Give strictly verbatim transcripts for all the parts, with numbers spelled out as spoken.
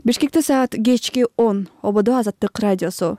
Бишкекте саат кечки он. Ободо Азаттык радиосу.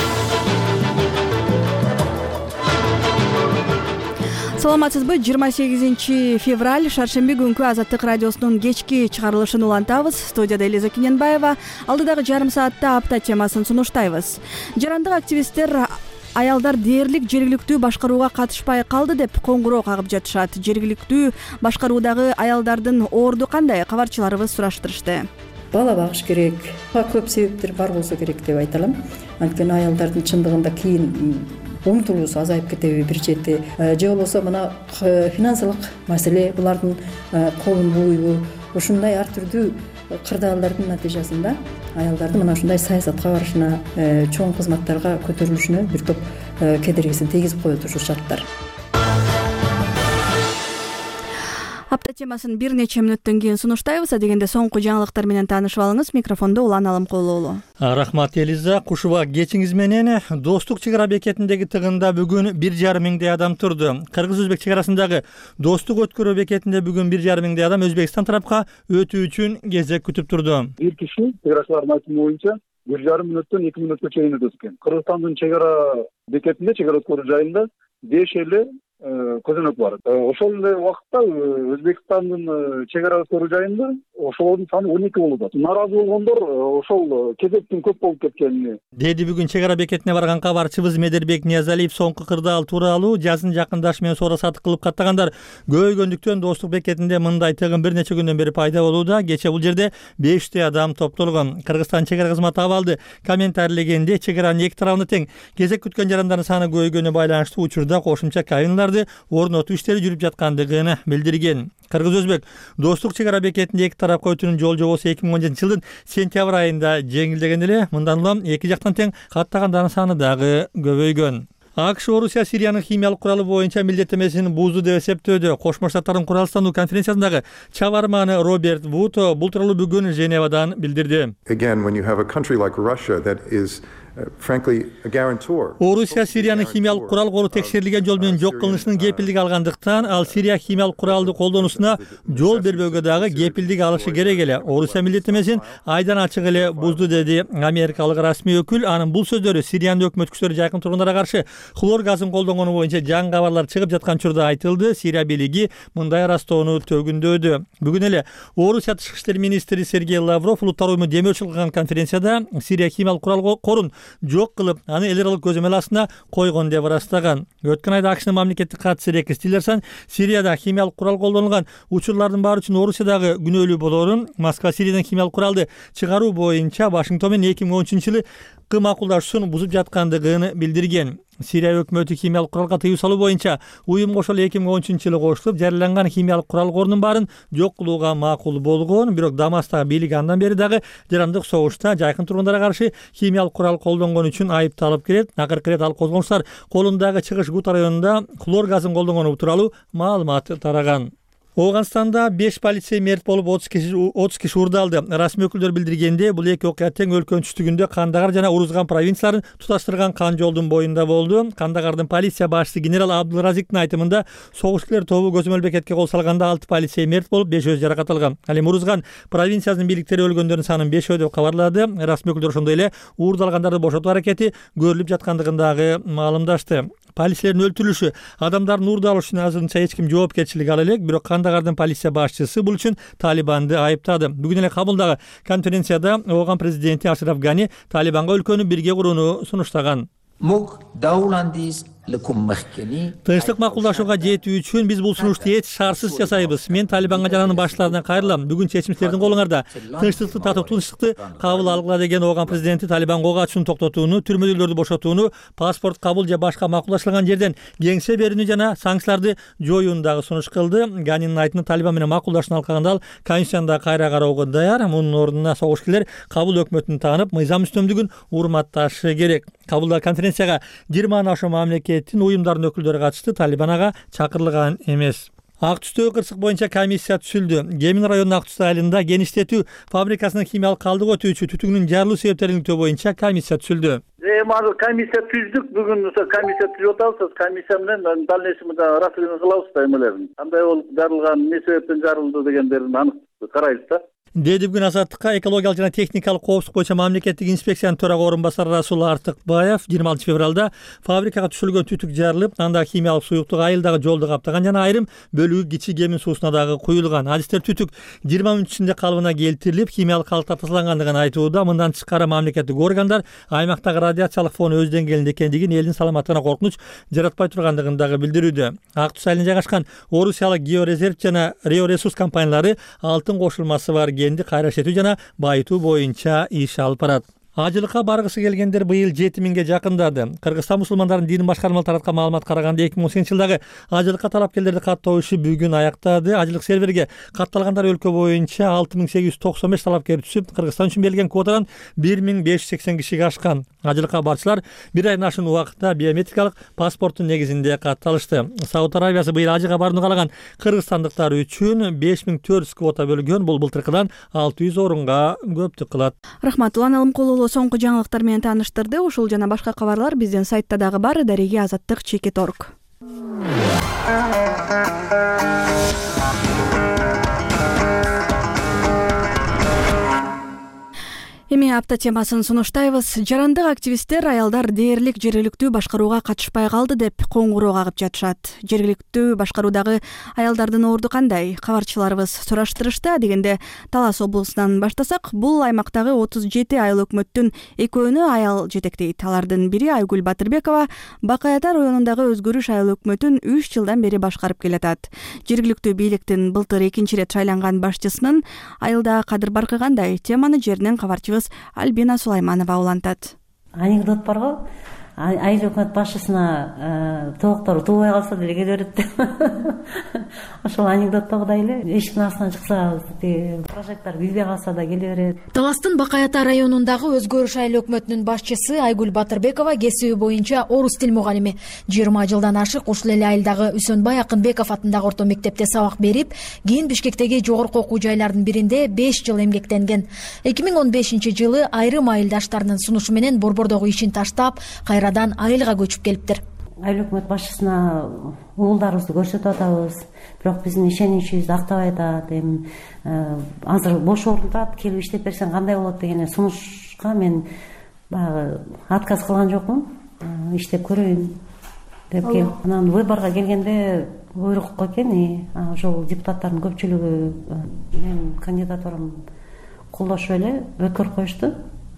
Саламатсызбы? жыйырма сегизинчи февраль шаршемби күнкү Азаттык радиосунун кечки чыгарылышын улантабыз. Студияда Элиза Киненбаева. Алдыдагы жарым саатта апта темасын сунуштайбыз. Жарандык активисттер аялдар дээрлик жергиликтүү башкарууга катышпай калды деп коңгуроо кагып жатышат. Жергиликтүү башкаруудагы аялдардын орду кандай? Кабарчыларыбыз сураштырышты. Бала багыш керек, көп себептер бар болсо керек деп айта алам. Анткени аялдардын чындыгында кийин умтулуусу азайып кетеби бир чети, же болбосо мына финансылык маселе булардын колун буйбу, ушундай ар түрдүү кырдаалдардын натыйжасында аялдардын мына ушундай саясатка барышына, чоң кызматтарга көтөрүлүшүнө бир топ кедергисин тийгизип коет ушул шарттар. Апта темасын бир нече мүнөттөн кийин сунуштайбыз. Дегенде соңку жаңылыктар менен таанышып алыңыз. Микрофондо Улан Алымкулуулу. Рахмат Элиза. Кушуба кечиңиз менен Достук чек ара бекетиндеги тыгында бүгүн бир жарым миңдей адам турду. Кыргыз-Өзбек чек арасындагы Достук өткөрүү бекетинде бүгүн бир жарым миңдей адам Өзбекстан тарапка өтүү үчүн кезек күтүп турду. Бир киши чек арачылардын айтымы боюнча бир жарым мүнөттөн эки мүнөткө чейин өткөн. Кыргызстандын чек ара бекетинде, чек ара өткөрүү жайында беш эле көзөнөк бар. Ошол эле убакытта Өзбекстандын чек ара өткөрүү жайында ошолордун саны он эки болуп атат. Наразы болгондор ошол кезектин көп болуп кеткенине деди бүгүн чек ара бекетине барган кабарчыбыз Медербек Ниязалиев. Соңку кырдаал тууралуу жазын жакындашы менен соода сатык кылып каттагандар көбөйгөндүктөн Достук бекетинде мындай тыгын бир нече күндөн бери пайда болууда. Кече бул жерде бештей адам топтолгон. Кыргызстан чек ара кызматы абалды комментарийлегенде чек аранын эки тарабына тең кезек күткөн жарандардын саны көбөйгөнүнө байланыштуу учурда кошумча кабиналарды орнотуу иштери жүрүп жаткандыгын билдирген. Кыргыз-Өзбек Достук чек ара бекетинде эки тарапка өтүүнүн жол жобосу эки миң он жетинчи жылдын сентябрь айында жеңилдеген эле. Мындан улам эки жактан тең каттагандардын саны дагы көбөйгөн. АКШ Орусия Сириянын химиялык куралы боюнча милдеттемесин бузду деп эсептөөдө. Кошмо Штаттардын куралдануу конференциясындагы чабарманы Роберт Вуд бул тууралуу бүгүн Женевадан билдирди. Again, when you have a country like Russia that is Орусия Сириянын химиялык курал кору текшерилген жол менен жок кылынышынын кепилдиги алгандыктан, ал Сирия химиялык куралды колдонуусуна жол бербөөгө дагы кепилдик алышы керек эле. Орусия милдеттемесин айдан ачык эле бузду, деди америкалык расмий өкүл. Анын бул сөздөрү Сириянын өкмөт күчтөрү жайкын тургундарга каршы хлор газын колдонгону боюнча жаңы кабарлар чыгып жаткан учурда айтылды. Сирия бийлиги мындай ырастоону төгүндөдү. Бүгүн эле Орусия тышкы иштер министри Сергей Лавров улуттар уюму демөөрчү кылган конференцияда Сирия химиялык курал корун жок кылып, аны эл аралык көзөмөл астына койгон деп ырастаган. Өткөн айда АКШнын мамлекеттик катчысы Рекс Тиллерсон Сирияда химиялык курал колдонулган учурлардын баары үчүн Орусиядагы күнөөлүү болоорун, Москва Сириядан химиялык куралды чыгаруу боюнча Вашингтон менен эки миң он үчүнчү жылы кымакулдашуусун бузуп жаткандыгын билдирген. Сирия өкмөтү химиялык куралга тыюу салуу боюнча уюмга ошол эки миң он үчүнчү жылы кошулуп, жарыяланган химиялык курал корунун баарын жок кылууга макул болгон. Бирок Дамастагы бийлик андан бери дагы жарандык согушта жайкын тургундарга каршы химиялык курал колдонгон үчүн айыпталып келет. Акыркы ирет ал козгонуштар колундагы чыгыш Гута районунда хлор газын колдонгону тууралуу маалымат тараган. Ооганстанда беш полицей мерт болуп отуз киши урдалды. Расмий өкүлдөр билдиргенде, бул эки окуя тең өлкөнүн түштүгүндө Кандагар жана Урузган провинцияларын туташтырган кан жолдун боюнда болду. Кандагардын полиция башчысы генерал Абдулразиктин айтымында, согушчулар тобу көзөмөл бекетке кол салганда алты полицей мерт болуп, беш өз жаракат алган. Ал эми Урузган провинциясынын бийликтери өлгөндөрдүн санын бешөө деп кабарлады. Расмий өкүлдөр ошондой эле уурдалгандарды бошотуу аракети көрүлүп жаткандыгын дагы маалымдашты. Полицейлердин өлтүрүлүшү, адамдардын уурдалышы үчүн азырынча эч ким жоопкерчилик ала элек, бирок Кандагардын полиция башчысы бул үчүн Талибанды айыптады. Бүгүн эле Кабулдагы конференцияда Ооган президенти Ашраф Гани Талибанга өлкөнү бирге курууну сунуштаган. Тынчтык макулдашууга жетүү үчүн биз бул сунушту эч шарсыз жасайбыз. Мен Талибанга жана анын башчыларына кайрылам. Бүгүн чечим силердин колуңарда. Тынчтыкты татып, тынчтыкты кабыл алгыла деген Ооган президенти Талибанга ок ачууну токтотууну, түрмөдүүлөрдү бошотууну, паспорт кабыл же башка макулдашылган жерден кеңсе берүүнү жана санкцияларды жоюуну дагы сунуш кылды. Ганинин айтымында Талибан менен макулдашууну алкаганда ал Конституцияда кайра кароого даяр. Мунун ордуна согушкерлер Кабул өкмөтүн таанып, мыйзам үстөмдүгүн урматташы керек. Кабулда конференцияга жыйырмадан ашуун мамлекеттин уюмдардын өкүлдөрү катышты. Талибан ага чакырылган эмес. Ак түстөгү кырсык боюнча комиссия түзүлдү. Гемин районунун Ак түстө айылында кеңиштетүү фабрикасынын химиялык калдык өтүүчү түтүгүнүн жарылуу себептерин иниктөө боюнча комиссия түзүлдү. Эми азыр комиссия түздүк. Бүгүн комиссия түзүп атабыз. Комиссия менен дальнейший расследование кылабыз да эмелерин. Кандай болуп жарылган, эмне себептен жарылды дегендерин анык карайбыз да. деди бүгүн Азаттыкка экологиялык жана техникалык коопсуздук боюнча мамлекеттик инспекциянын төрага орун басары Расул Артыкбаев жыйырма алтынчы февралда фабрикага түшүрүлгөн түтүк жарылып, андагы химиялык суюктук айылдагы жолду каптаган жана айрым бөлүгү Кичи Кемин суусуна дагы куюлган. Адистер түтүк жыйырма мүнөт ичинде калыбына келтирилип, химиялык калдыктар тазалангандыгын айтууда. Мындан тышкары мамлекеттик органдар аймактагы радиациялык фон өз деңгээлинде экендигин, элдин саламаттыгына коркунуч жаратпай тургандыгын дагы билдирүүдө. Ак Түз айылында жайгашкан Орусиялык Георезерв жана Реоресурс компаниялары алтын кошулмасы бар кенди кайра иштетүү жана байытуу боюнча иш алып барат. Ажылыкка баргысы келгендер быйыл жети миңге жакындады. Кыргызстан мусулмандарынын дин башкармалары тараткан маалымат караганда эки миң он сегизинчи жылдагы ажылыкка талапкерлерди каттоо иши бүгүн аяктады. Ажылык серверге катталгандар өлкө боюнча алты миң сегиз жүз токсон беш талапкер түшүп, Кыргызстан үчүн берилген квотадан бир миң беш жүз сексен кишиге ашкан. Ажылыкка барчылар бир айдан ашуун убакытта биометрикалык паспорттун негизинде катталышты. Сауд Арабиясы быйыл ажыга барууну каалаган кыргызстандыктар үчүн беш миң төрт жүз квота бөлгөн. Бул былтыркыдан алты жүз орунга көптүк кылат. Рахмат. Улан Алымкулуулу соңку жаңылыктар менен тааныштырды. Ушул жана башка кабарлар биздин сайтта дагы бар. Дареги азаттык чекит точка орг. Эми апта темасын сунуштайбыз. Жарандык активисттер аялдар дээрлик жергиликтүү башкарууга катышпай калды деп коңгуроо кагып жатышат. Жергиликтүү башкаруудагы аялдардын орду кандай? Кабарчыларыбыз сураштырышты. Дегенде Талас облусунан баштасак, бул аймактагы отуз жети айыл өкмөттүн экөөнү аял жетектейт. Алардын бири Айгүл Батырбекова Бакаята районундагы Өзгөрүш айыл өкмөтүн үч жылдан бери башкарып келатат. Жергиликтүү бийликтин былтыр экинчи ирет шайланган башчысынын айылда кадыр баркы кандай? Теманы жеринен кабарчыбыз Альбина Сулайманова улантат. Анекдот бар го, айыл өкмөт башчысына тооктор туубай калса деле келе берет. Ошол анекдоттогудай эле эшиктин астынан чыкса, прожектор билбей калса да келе берет. Таластын Бакаята районундагы Өзгөрүш айыл өкмөтүнүн башчысы Айгүл Батырбекова кесиби боюнча орус тил мугалими. жыйырма жылдан ашык ушул эле айылдагы Үсөнбай Акынбеков атындагы орто мектепте сабак берип, кийин Бишкектеги жогорку окуу жайлардын биринде беш жыл эмгектенген. эки миң он бешинчи жылы айрым айылдаштарынын сунушу менен Борбордогу ишин таштап, кайрадан айылга көчүп келиптир. Айыл өкмөт башчысына уулдарыбызды көрсөтүп атабыз, бирок биздин ишеничибизди актабай атат. Эми азыр бош орун турат, келип иштеп берсең кандай болот деген сунушка мен баягы отказ кылган жокмун. Иштеп көрөйүн деп келип, анан выборго келгенде буйрук экен, ошол депутаттардын көпчүлүгү менин кандидатурамды колдошуп эле өткөрүп коюшту.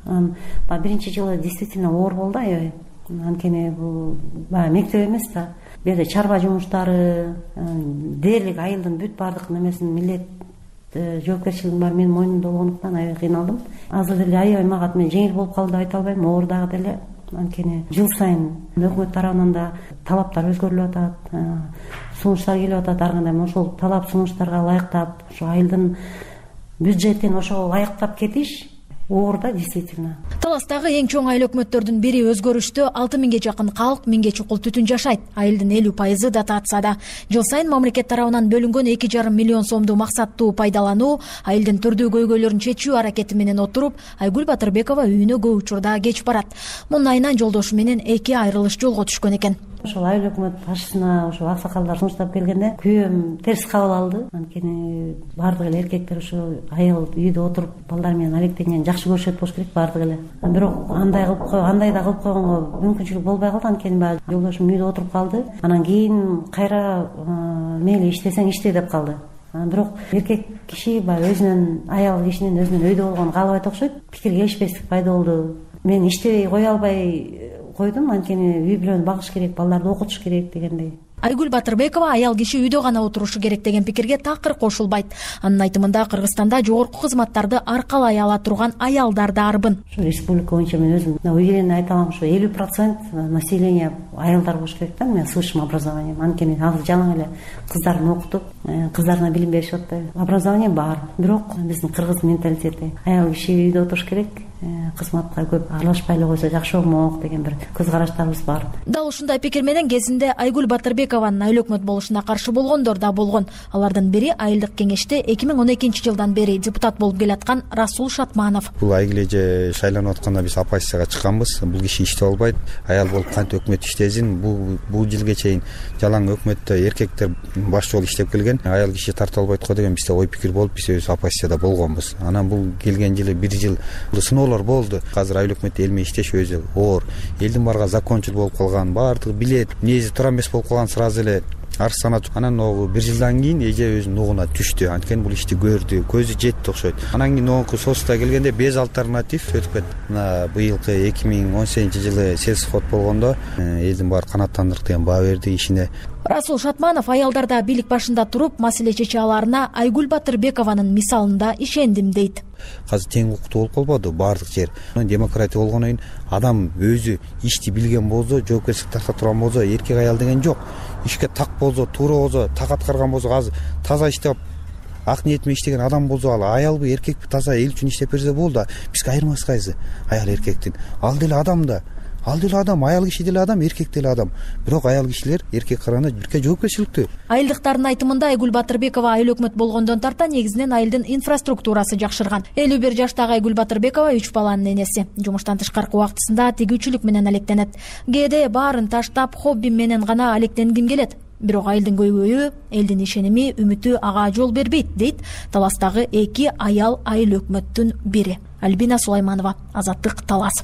Баягы биринчи жылы действительно оор болду, аябай. Анткени бул баягы мектеп эмес да. Бу жерде чарба жумуштары, дээрлик айылдын бүт баардык немесин милдет жоопкерчилигин бар менин мойнумда болгондуктан аябай кыйналдым. Азыр деле аябай мага мен жеңил болуп калды деп айта албайм, оор дагы деле. Анткени жыл сайын өкмөт тарабынан да талаптар өзгөрүлүп атат, сунуштар келип атат. Ар кандай ошол талап сунуштарга ылайыктап, ошо айылдын бюджетин ошого ылайыктап кетиш оор да, действительно. Таластагы эң чоң айыл өкмөттөрдүн бири Өзгөрүштө алты миңге жакын калк, миңге чукул түтүн жашайт. Айылдын элүү пайызы дотацияда. Жыл сайын мамлекет тарабынан бөлүнгөн эки жарым миллион сомду максаттуу пайдалануу, айылдын түрдүү көйгөйлөрүн чечүү аракети менен отуруп, Айгүл Батырбекова үйүнө көп учурда кеч барат. Мунун айынан жолдошу менен эки айрылыш жолго түшкөн экен. Ошол айыл өкмөт башчысына ошо аксакалдар сунуштап келгенде күйөөм терс кабыл алды. Анткени баардык эле эркектер ошо айыл үйдө отуруп балдар менен алектенгени жакшы көрүшөт болуш керек баардык эле. Бирок андай кылып кой, андай да кылып койгонго мүмкүнчүлүк болбой калды. Анткени баягы жолдошум үйдө отуруп калды. Анан кийин кайра мейли иштесең иште деп калды. Бирок эркек киши баягы өзүнүн аял кишинин өзүнүн өйдө болгонун каалабайт окшойт. Пикир келишпестик пайда болду. Мен иштебей кое албай койдум, анткени үй бүлөнү багыш керек, балдарды окутуш керек дегендей. Айгүл Батырбекова аял киши үйдө гана отурушу керек деген пикирге такыр кошулбайт. Анын айтымында Кыргызстанда жогорку кызматтарды аркалай ала турган аялдар да арбын. Ошо республика боюнча мен өзүм уверенно айта алам, ошо элүү процент население аялдар болуш керек да, мен с высшим образованием. Анткени азыр жаңы эле кыздарын окутуп, кыздарына билим беришип атпайбы. Образование бар, бирок биздин кыргыз менталитети аял киши үйдө отуруш керек, кызматка көп аралашпай эле койсо жакшы болмок деген бир көз караштарыбыз бар. Дал ушундай пикир менен кезинде Айгүл Батырбекованын айыл өкмөт болушуна каршы болгондор да болгон. Алардын бири айылдык кеңеште эки миң он экинчи жылдан бери депутат болуп келаткан Расул Шатманов. Бул айгил эже шайланып атканда биз оппозицияга чыкканбыз. Бул киши иштеп албайт, аял болуп кантип өкмөт иштесин. Бул бул жылга чейин жалаң өкмөттө эркектер башчы болуп иштеп келген. Аял киши тартып албайт го деген бизде ой пикир болуп, биз өз оппозицияда болгонбуз. Анан бул келген жылы бир жыл сыноолор болду. Азыр айыл өкмөттө элме иштеш өзү оор. Элдин барга закончил болуп калган, баардыгы билет. Нези тура эмес болуп калган сразу эле арсана. Анан могу бир жылдан кийин эже өзүнүн нугуна түштү. Анткени бул ишти көрдү, көзү жетти окшойт. Анан кийин ногу соцта келгенде без альтернатив өтүп кетти. Мына быйылкы эки миң он сегизинчи жылы сельсхоз болгондо элдин баары канааттандырык деген баа берди ишине. Расул Шатманов аялдарда бийлик башында туруп маселе чече аларына Айгүл Батырбекованын мисалында ишендим дейт. Азыр тең укуктуу болуп калбады баардык жер. Демократия болгондон кийин адам өзү ишти билген болсо, жоопкерчилик тарта турган болсо, эркек аял деген жок. Ишке так болсо, туура болсо, так аткарган болсо, азыр таза иштеп ак ниет менен иштеген адам болсо, ал аялбы, эркекпи таза эл үчүн иштеп берсе болду. Бизге айырмасы кайсы? Аял эркектин. Ал деле адам да. Ал деле адам, аял киши деле адам, эркек деле адам. Бирок аял кишилер эркек караганда бирке жоопкерчиликтүү. Айылдыктардын айтымында Айгүл Батырбекова айыл өкмөт болгондон тарта негизинен айылдын инфраструктурасы жакшырган. элүү бир жаштагы Айгүл Батырбекова үч баланын энеси. Жумуштан тышкаркы убактысында тигүүчүлүк менен алектенет. Кээде баарын таштап, хобби менен гана алектенгим келет. Бирок айылдын көйгөйү, элдин ишеними, үмүтү ага жол бербейт, дейт Таластагы эки аял айыл өкмөттүн бири. Альбина Сулайманова, Азаттык, Талас.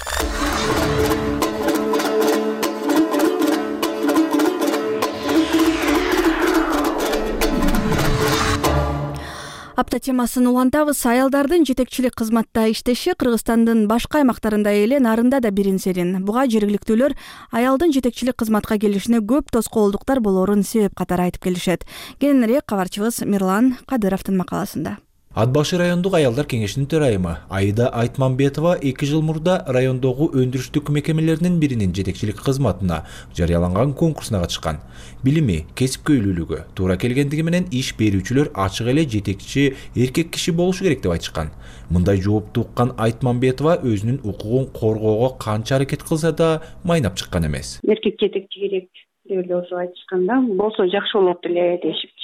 Апта темасын улантабыз. Аялдардын жетекчилик кызматта иштеши Кыргызстандын башка аймактарында эле, нарында да бирин-серин. Буга жергиликтүүлөр аялдын жетекчилик кызматка келишине көп тоскоолдуктар болоорун себеп катары айтып келишет. Кененирээк кабарчыбыз Мирлан Кадыровдун макаласында. Ат башы райондук аялдар кеңешинин төрайымы Аида Айтманбетова эки жыл мурда райондогу өндүрүштүк мекемелеринин биринин жетекчилик кызматына жарыяланган конкурсуна катышкан. Билими, кесипкөйлүүлүгү туура келгендиги менен иш берүүчүлөр ачык эле жетекчи эркек киши болушу керек деп айтышкан. Мындай жоопту уккан Айтманбетова өзүнүн укугун коргоого канча аракет кылса да майнап чыккан эмес. Эркек жетекчи керек деп эле ошо айтышканда, болсо жакшы болот эле дешипчи.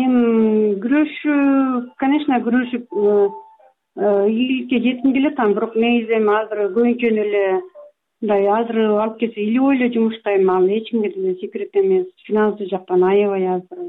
Мен күрөшүп, конечно, күрөшүп ийгиликке жетким келет, бирок негизи азыр көбүнчө эле мындай азыр алып келсе илебой эле жумуштайм, ал эч кимге деле секрет эмес. Финансы жактан аябай азыр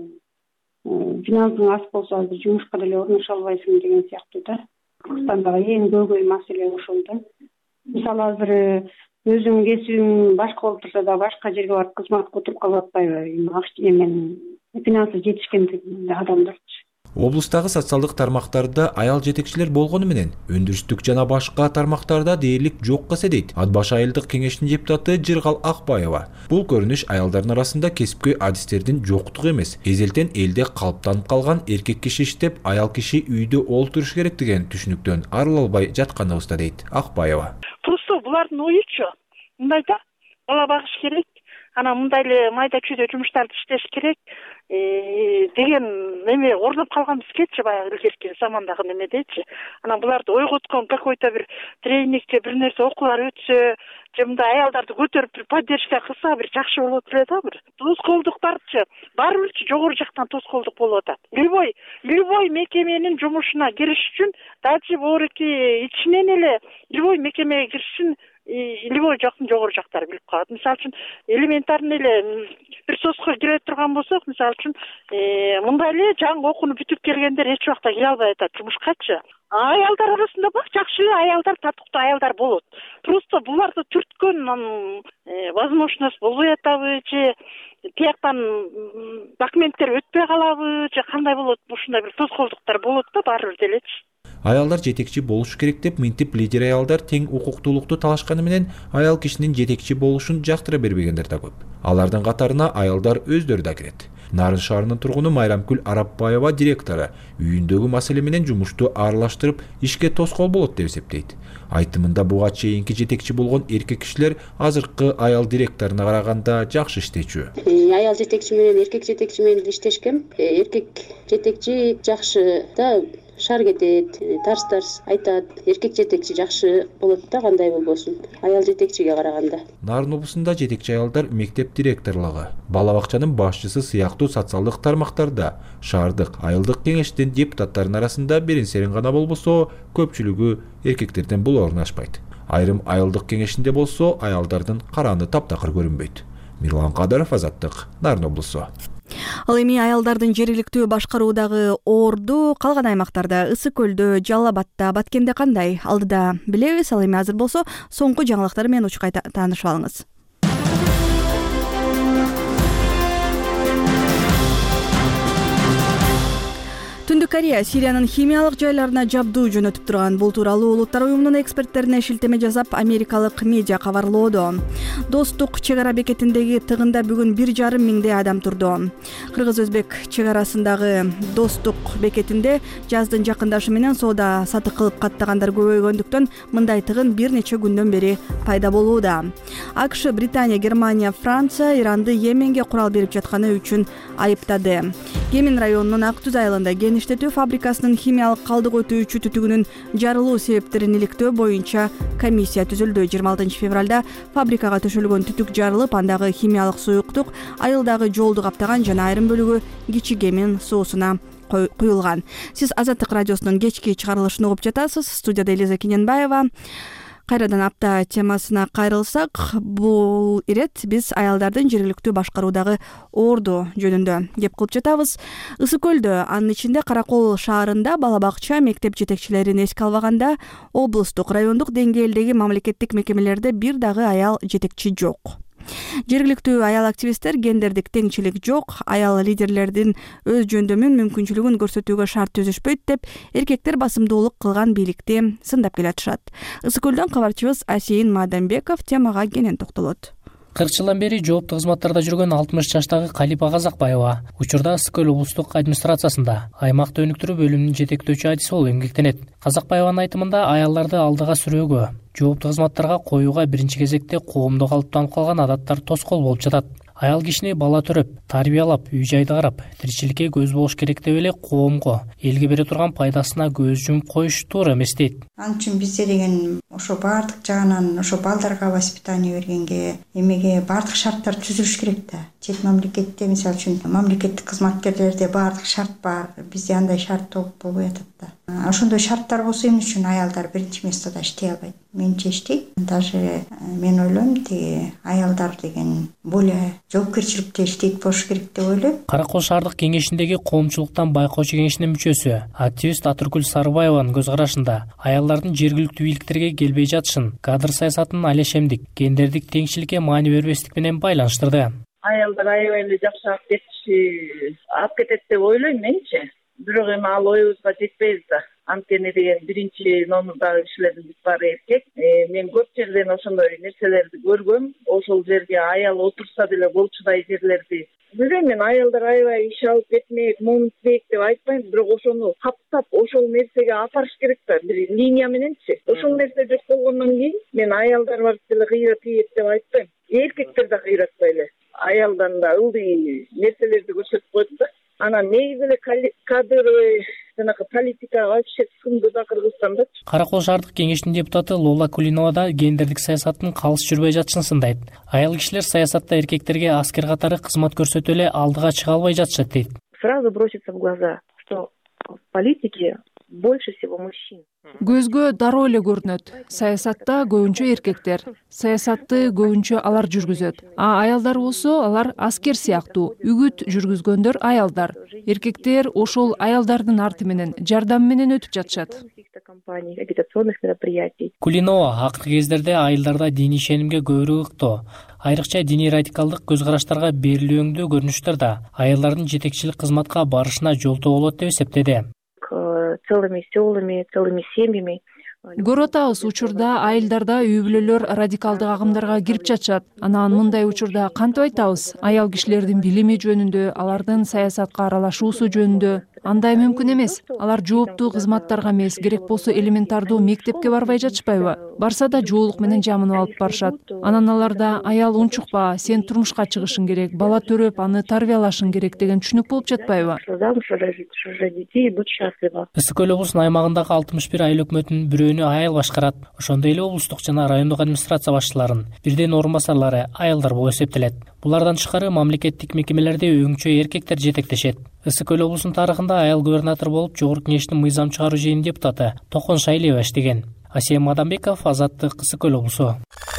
финансың аз болсо азыр жумушка деле орношо албайсың деген сыяктуу да. Кыргызстандагы эң көйгөй маселе ошол да. Мисалы азыр өзүм кесибим башка болуп турса да башка жерге барып кызматка отуруп калып атпайбы. Акча эмен финансы жетишкен адамдарчы. Облустагы социалдык тармактарда аял жетекчилер болгону менен өндүрүштүк жана башка тармактарда дээрлик жок эсе дейт Ат башы айылдык кеңешинин депутаты Жыргал Акбаева. Бул көрүнүш аялдардын арасында кесипкөй адистердин жоктугу эмес, эзелтен элде калыптанып калган эркек киши иштеп, аял киши үйдө олтуруш керек деген түшүнүктөн арыла албай жатканыбызда дейт Акбаева. Просто булардын оючу мындай да, бала багыш керек, анан мындай эле майда чүйдө жумуштарды иштеш керек деген неме орноп калган бизгечи баягы илгерки замандагы немедечи. Анан буларды ойготкон какой-то бир тренингче бир нерсе окуулар өтсө, же мындай аялдарды көтөрүп бир поддержка кылса бир жакшы болот эле да. Бир тоскоолдуктарчы баары бирчи жогору жактан тоскоолдук болуп атат. Любой любой мекеменин жумушуна кириш үчүн даже бооруки ичинен эле любой мекемеге кириш үчүн любой жактын жогору жактары билип калат. Мисалы үчүн элементарный эле бир соцко кире турган болсок, мисалы үчүн мындай эле жаңы окууну бүтүп келгендер эч убакта кире албай атат жумушкачы. Аялдар арасында бак жакшы эле аялдар, татыктуу аялдар болот. Просто буларды түрткөн возможность болбой атабы же тияктан документтер өтпөй калабы же кандай болот, ушундай бир тоскоолдуктар болот да баары бир делечи. Аялдар жетекчи болушу керек деп мынтип лидер аялдар тең укуктуулукту талашканы менен аял кишинин жетекчи болушун жактыра бербегендер да көп. Алардын катарына аялдар өздөрү да кирет. Нарын шаарынын тургуну Майрамкүл Арапбаева директору үйүндөгү маселе менен жумушту аралаштырып ишке тоскоол болот деп эсептейт. Айтымында буга чейинки жетекчи болгон эркек кишилер азыркы аял директоруна караганда жакшы иштечү. Аял жетекчи менен эркек жетекчи менен иштешкем. Эркек жетекчи жакшы да шаар кетет, тарс тарс айтат. Эркек жетекчи жакшы болот да, кандай болбосун, аял жетекчиге караганда. Нарын облусунда жетекчи аялдар мектеп директорлугу, бала бакчанын башчысы сыяктуу социалдык тармактарда шаардык айылдык кеңештин депутаттарынын арасында беренсерин гана болбосо, көпчүлүгү эркектерден бул орун ашпайт. Айрым айылдык кеңешинде болсо аялдардын караны таптакыр көрүнбөйт. Мирлан Кадыров, Азаттык, Нарын облусу. Ал эми аялдардын жергиликтүү башкаруудагы орду калган аймактарда, Ысык көлдө, Жалал Абадта, Баткенде кандай? Алдыда билебиз. Ал эми азыр болсо соңку жаңылыктар менен учкай таанышып алыңыз. Түндүк Корея Сириянын химиялык жайларына жабдуу жөнөтүп турган. Бул тууралуу Улуттар уюмунун эксперттерине шилтеме жасап, америкалык медиа кабарлоодо. Достук чек ара бекетиндеги тыгында бүгүн бир жарым миңдей адам турду. Кыргыз-Өзбек чек арасындагы Достук бекетинде жаздын жакындашы менен соода сатык кылып каттагандар көбөйгөндүктөн мындай тыгын бир нече күндөн бери пайда болууда. АКШ, Британия, Германия, Франция Иранды Йеменге курал берип жатканы үчүн айыптады. Кемин районунун Ак Түз айылында иштетүү фабрикасынын химиялык калдык өтүүчү түтүгүнүн жарылуу себептерин иликтөө боюнча комиссия түзүлдү. жыйырма алтынчы февралда фабрикага төшөлгөн түтүк жарылып, андагы химиялык суюктук айылдагы жолду каптаган жана айрым бөлүгү Кичи Кемин суусуна куюлган. Сиз Азаттык радиосунун кечки чыгарылышын угуп жатасыз. Студияда Элиза Кененбаева. Кайрадан апта темасына кайрылсак, бул ирет биз аялдардын жергиликтүү башкаруудагы орду жөнүндө кеп кылып жатабыз. Ысык көлдө, анын ичинде Каракол шаарында бала бакча, мектеп жетекчилерин эске албаганда, облустук, райондук деңгээлдеги мамлекеттик мекемелерде бир дагы аял жетекчи жок. Жергиликтүү аял активисттер гендердик теңчилик жок, аял лидерлердин өз жөндөмүн мүмкүнчүлүгүн көрсөтүүгө шарт түзүшпөйт деп, эркектер басымдуулук кылган бийликти сындап келатышат. Ысык көлдөн кабарчыбыз Асейин Мадамбеков темага кенен токтолот. кырк жылдан бери жооптуу кызматтарда жүргөн алтымыш жаштагы Калипа Казакбаева учурда Ысык көл облустук администрациясында аймакты өнүктүрүү бөлүмүнүн жетектөөчү адиси болуп эмгектенет. Казакбаеванын айтымында, аялдарды алдыга сүрөөгө, жооптуу кызматтарга коюуга биринчи кезекте коомдо калыптанып калган адаттар тоскоол болуп жатат. Аял кишини бала төрөп, тарбиялап, үй-жайды карап, тиричиликке көз болуш керек деп эле коомго, элге бере турган пайдасына көз жумуп коюш туура эмес дейт. Ал үчүн бизде деген ошо баардык жагынан ошо балдарга воспитание бергенге, эмеге баардык шарттар түзүлүш керек да. Чет мамлекетте, мисалы үчүн, мамлекеттик кызматкерлерде баардык шарт бар, бизде андай шарт болбой атат да. Ошондой шарттар болсо эмне үчүн аялдар биринчи местода иштей албайт? Менче иштейт. Даже мен ойлойм, тиги аялдар деген более жоопкерчиликте иштейт болуш керек деп ойлойм. Каракол шаардык кеңешиндеги коомчулуктан байкоочу кеңешинин мүчөсү, активист Атыркүл Сарыбаеванын көз карашында аялдардын жергиликтүү бийликтерге келбей жатышын кадр саясатынын алешемдик, гендердик теңчиликке маани бербестик менен байланыштырды. Аялдар аябай эле жакшы алып кетиши алып кетет деп ойлойм менчи. Бирок эми ал оюбузга жетпейбиз да. Анткени деген биринчи номурдагы кишилердин бүт баары эркек. Мен көп жерден ошондой нерселерди көргөм. Ошол жерге аял отурса деле болчудай жерлерди. Билем, мен аялдар аябай иш алып кетмек, момунтпек деп айтпайм, бирок ошону каптап, ошол нерсеге апарыш керек да, бир линия мененчи. Ошол нерсе жок болгондон кийин мен аялдар барып деле кыйрат ийет деп айтпайм. Эркектер да кыйратпай эле. Аялдан да ылдый нерселерди көрсөтүп коет да. Анан негизи эле кадровый жанагы политика вообще сынды да Кыргызстанда. Каракол шаардык кеңешинин депутаты Лола Кулинова да гендердик саясаттын калыс жүрбөй жатышын сындайт. Аял кишилер саясатта эркектерге аскер катары кызмат көрсөтүп эле алдыга чыга албай жатышат дейт. Сразу бросится в глаза, что в политике больше всего мужчин. Көзгө дароо эле көрүнөт. Саясатта көбүнчө эркектер, саясатты көбүнчө алар жүргүзөт. А аялдар болсо, алар аскер сыяктуу, үгүт жүргүзгөндөр аялдар. Эркектер ошол аялдардын арты менен, жардам менен өтүп жатышат. Кулинова акыркы кездерде айылдарда диний ишенимге көбүрөөк ыктоо, айрыкча диний радикалдык көз караштарга берилүүңдүү көрүнүштөр да аялдардын жетекчилик кызматка барышына жолтоо болот деп эсептеди. Целыми селами, целыми семьями. Көрүп атабыз, учурда айылдарда үй бүлөлөр радикалдык агымдарга кирип жатышат. Анан мындай учурда кантип айтабыз? Аял кишилердин билими жөнүндө, алардын саясатка аралашуусу жөнүндө андай мүмкүн эмес. Алар жооптуу кызматтарга эмес, керек болсо элементардуу мектепке барбай жатышпайбы? барса да жоолук менен жамынып алып барышат. Анан аларда аял унчукпа, сен турмушка чыгышың керек, бала төрөп, аны тарбиялашың керек деген түшүнүк болуп жатпайбы? Ысык көл облусунун аймагындагы алтымыш бир айыл өкмөтүнүн бирөөнү аял башкарат. Ошондой эле облустук жана райондук администрация башчыларын, бирден орун басарлары аялдар болуп эсептелет. Булардан тышкары мамлекеттик мекемелерде өңчө эркектер жетектешет. Ысык көл облусунун тарыхында аял губернатор болуп жогорку кеңештин мыйзам чыгаруу жыйынынын депутаты Токон Шайлиева иштеген. Асия Мадамбеков, Азаттык, Ысык көл облусу.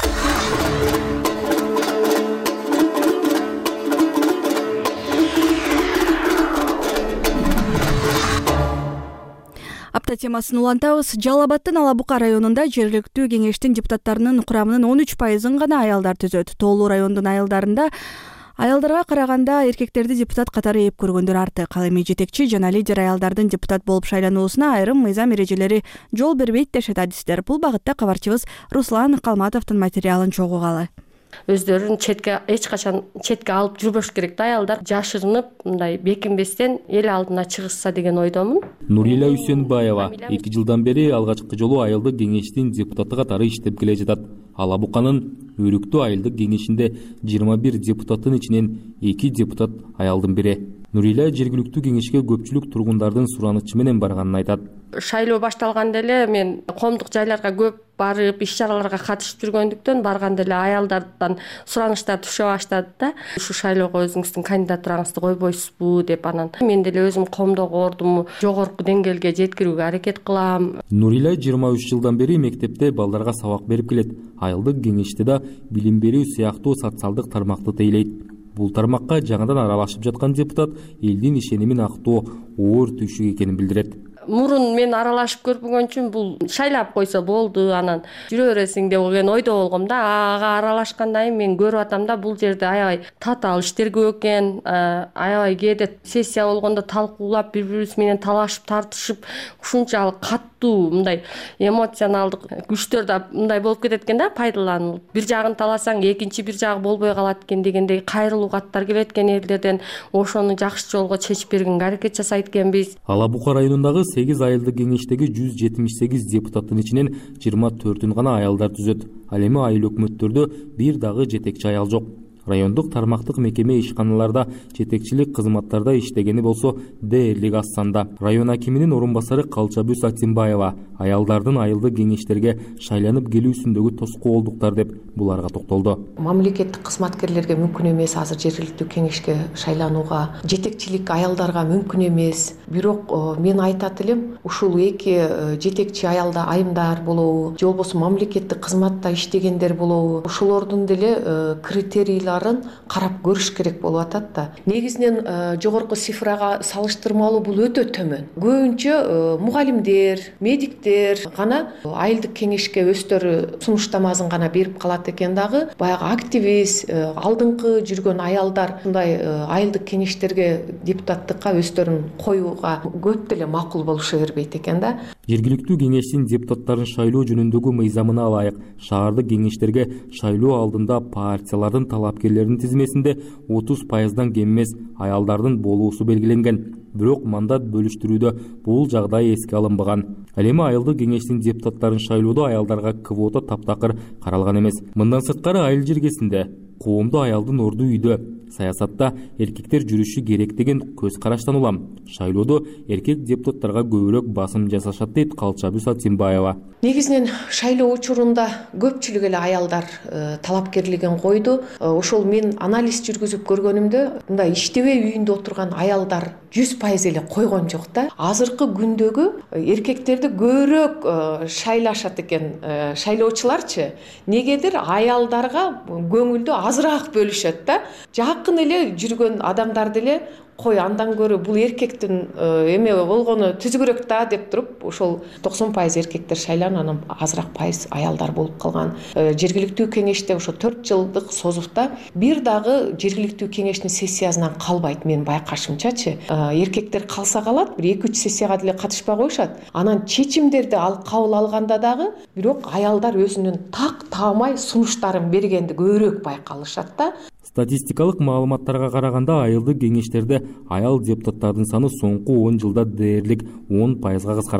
Апта темасын улантабыз. Жалал Абадтын Ала Бука районунда жергиликтүү кеңештин депутаттарынын курамынын он үч пайызын гана аялдар түзөт. Тоолуу райондун айылдарында аялдарга караганда эркектерди депутат катары ээп көргөндөр артык. Ал эми жетекчи жана лидер аялдардын депутат болуп шайлануусуна айрым мыйзам эрежелери жол бербейт дешет адистер. Бул багытта кабарчыбыз Руслан Калматовдун материалын чогуугалы. Өздөрүн четке эч качан четке алып жүрбөш керек да, аялдар жашырынып, мындай бекинбестен эл алдына чыгышса деген ойдомун. Нурила Үсөнбаева эки жылдан бери алгачкы жолу айылдык кеңештин депутаты катары иштеп келе жатат. Ала Буканын Өрүктүү айылдык кеңешинде жыйырма бир депутаттын ичинен эки депутат аялдын бири. Нурила жергиликтүү кеңешке көпчүлүк тургундардын суранычы менен барганын айтат. Шайлоо башталганда эле мен коомдук жайларга көп барып, иш чараларга катышып жүргөндүктөн барганда эле аялдардан суранычтар түшө баштады да. Ушу шайлоого өзүңүздүн кандидатураңызды койбойсузбу деп, анан мен деле өзүм коомдогу ордуму жогорку деңгээлге жеткирүүгө аракет кылам. Нурила жыйырма үч жылдан бери мектепте балдарга сабак берип келет. Айылдык кеңеште да билим берүү сыяктуу социалдык тармакты тейлейт. Бул тармакка жаңадан аралашып жаткан депутат элдин ишенимин актоо оор түйшүк экенин билдирет. Мурун мен аралашып көрбөгөн үчүн бул шайлап койсо болду, анан жүрө бересиң деген ойдо болгом да. Ага аралашкандан кийин мен көрүп атам да, бул жерде аябай татаал иштер көп экен. Аябай кээде сессия болгондо талкуулап, бири-бирибиз менен талашып, тартышып, ушунчалык каттуу мындай эмоционалдык күчтөр да мындай болуп кетет экен да, пайдаланылып. Бир жагын таласаң, экинчи бир жагы болбой калат экен дегендей кайрылуу каттар келет экен элдерден. Ошону жакшы жолго чечип бергенге аракет жасайт экенбиз. Ала Бука районундагы сегиз айылдык кеңештеги жүз жетимиш сегиз депутаттын ичинен жыйырма төртүн гана аялдар түзөт. Ал эми айыл өкмөттөрдө бир дагы жетекчи аял жок. Райондук тармактык мекеме ишканаларда жетекчилик кызматтарда иштегени болсо дээрлик аз санда. Район акиминин орун басары Калчабүз Атимбаева аялдардын айылдык кеңештерге шайланып келүүсүндөгү тоскоолдуктар деп буларга токтолду. Мамлекеттик кызматкерлерге мүмкүн эмес азыр жергиликтүү кеңешке шайланууга, жетекчилик аялдарга мүмкүн эмес. Бирок мен айтат элем, ушул эки жетекчи аялда айымдар болобу, же болбосо мамлекеттик кызматта иштегендер болобу, ошолордун деле критерийлер карап көрүш керек болуп атат да. Негизинен жогорку цифрага салыштырмалуу бул өтө төмөн. Көбүнчө мугалимдер, медиктер гана айылдык кеңешке өздөрү сунуштамасын гана берип калат экен дагы. Баягы активист, алдыңкы жүргөн аялдар мындай айылдык кеңештерге депутаттыкка өздөрүн коюуга көп деле макул болушу бербейт экен да. Жергиликтүү кеңештин депутаттарын шайлоо жөнүндөгү мыйзамына ылайык шаардык кеңештерге шайлоо алдында партиялардын талапкерлердин тизмесинде отуз пайыздан кем эмес аялдардын болуусу белгиленген. Бирок мандат бөлүштүрүүдө бул жагдай эске алынбаган. Ал эми айылдык кеңештин депутаттарын шайлоодо аялдарга квота таптакыр каралган эмес. Мындан сырткары айыл жергесинде коомдо аялдын орду үйдө, саясатта эркектер жүрүшү керек деген көз караштан улам. Шайлоодо эркек депутаттарга көбүрөөк басым жасашат дейт Калчабүз Атимбаева. Негизинен шайлоо учурунда көпчүлүк эле аялдар талапкерлигин койду. Ошол мен анализ жүргүзүп көргөнүмдө мындай иштебей үйүндө отурган аялдар жүз пайыз эле койгон жок да. Азыркы күндөгү эркектерди көбүрөөк шайлашат экен шайлоочуларчы. Негедир аялдарга көңүлдү азыраак бөлүшөт да. Жакын эле жүргөн адамдар деле кой андан көрө бул эркектин эме болгону түзүгүрөөк да деп туруп ошол токсон пайыз эркектер шайланып, анан азыраак пайыз аялдар болуп калган. Жергиликтүү кеңеште ошо төрт жылдык созувта бир дагы жергиликтүү кеңештин сессиясынан калбайт менин байкашымчачы. Эркектер калса калат, бир эки үч сессияга деле катышпай коюшат. Анан чечимдерди ал кабыл алганда дагы бирок аялдар өзүнүн так таамай сунуштарын бергенди көбүрөөк байкалышат да. Статистикалык маалыматтарга караганда айылдык кеңештерде аял депутаттардын саны соңку он жылда дээрлик он пайызга кыскарган.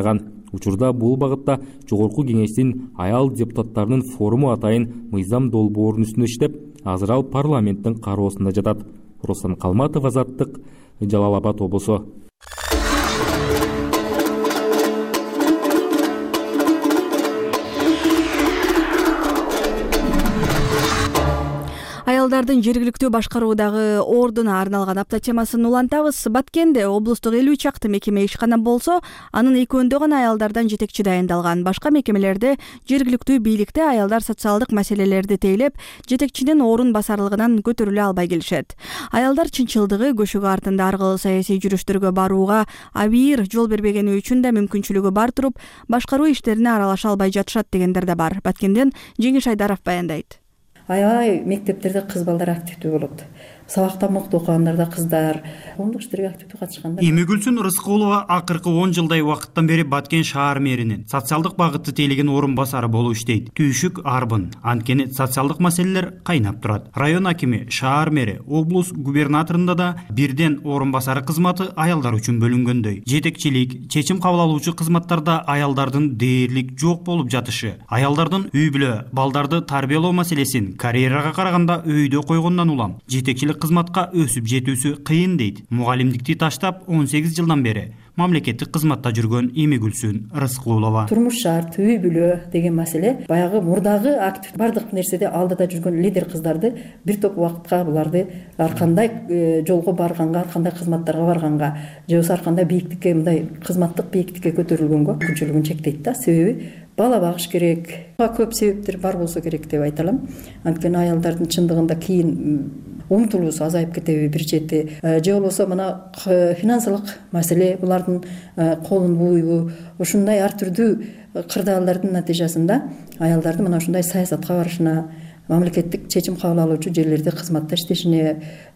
Учурда бул багытта жогорку кеңештин аял депутаттарынын форуму атайын мыйзам долбоорунун үстүндө иштеп, азыр ал парламенттин кароосунда жатат. Руслан Калматов, Азаттык, Жалал Абад облусу. Аялдардын жергиликтүү башкаруудагы ордуна арналган апта темасын улантабыз. Баткенде облустук элүү чакты мекеме ишкана болсо, анын экөөндө гана аялдардан жетекчи дайындалган. Башка мекемелерде жергиликтүү бийликте аялдар социалдык маселелерди тейлеп, жетекчинин орун басарлыгынан көтөрүлө албай келишет. Аялдар чынчылдыгы көшөгө артында аркылуу саясий жүрүштөргө барууга абийир жол бербегени үчүн да мүмкүнчүлүгү бар туруп, башкаруу иштерине аралаша албай жатышат дегендер да бар. Баткенден Жеңиш Айдаров баяндайт. Аябай мектептерде кыз балдар активдүү болот. Сабакта мыкты окугандарда кыздар коомдук иштерге активдүү катышкандар. Эмигүлсүн Рыскулова акыркы он жылдай убакыттан бери Баткен шаар мэринин социалдык багытты тейлеген орун басары болуп иштейт. Түйшүк арбын, анткени социалдык маселелер кайнап турат. Район акими, шаар мэри, облус губернаторунда да бирден орун басары кызматы аялдар үчүн бөлүнгөндөй. Жетекчилик, чечим кабыл алуучу кызматтарда аялдардын дээрлик жок болуп жатышы, аялдардын үй бүлө, балдарды тарбиялоо маселесин карьерага караганда өйдө койгондон улам жетекчилик кызматка өсүп жетүүсү кыйын дейт. Мугалимдикти таштап он сегиз жылдан бери мамлекеттик кызматта жүргөн Эмигүлсүн Рыскулова. Турмуш шарт, үй бүлө деген маселе баягы мурдагы актив бардык нерседе алдыда жүргөн лидер кыздарды бир топ убакытка буларды ар кандай жолго барганга, ар кандай кызматтарга барганга, же болбосо ар кандай бийиктикке, мындай кызматтык бийиктикке көтөрүлгөнгө мүмкүнчүлүгүн чектейт да. Себеби бала багыш керек. Көп себептер бар болсо керек деп айталам. Анткени аялдардын чындыгында кийин умтулуусу азайып кетеби бир чети, же болбосо мына финансылык маселе булардын колун бууйбу, ушундай ар түрдүү кырдаалдардын натыйжасында аялдардын мына ушундай саясатка барышына, мамлекеттик чечим кабыл алуучу жерлерде кызматта иштешине,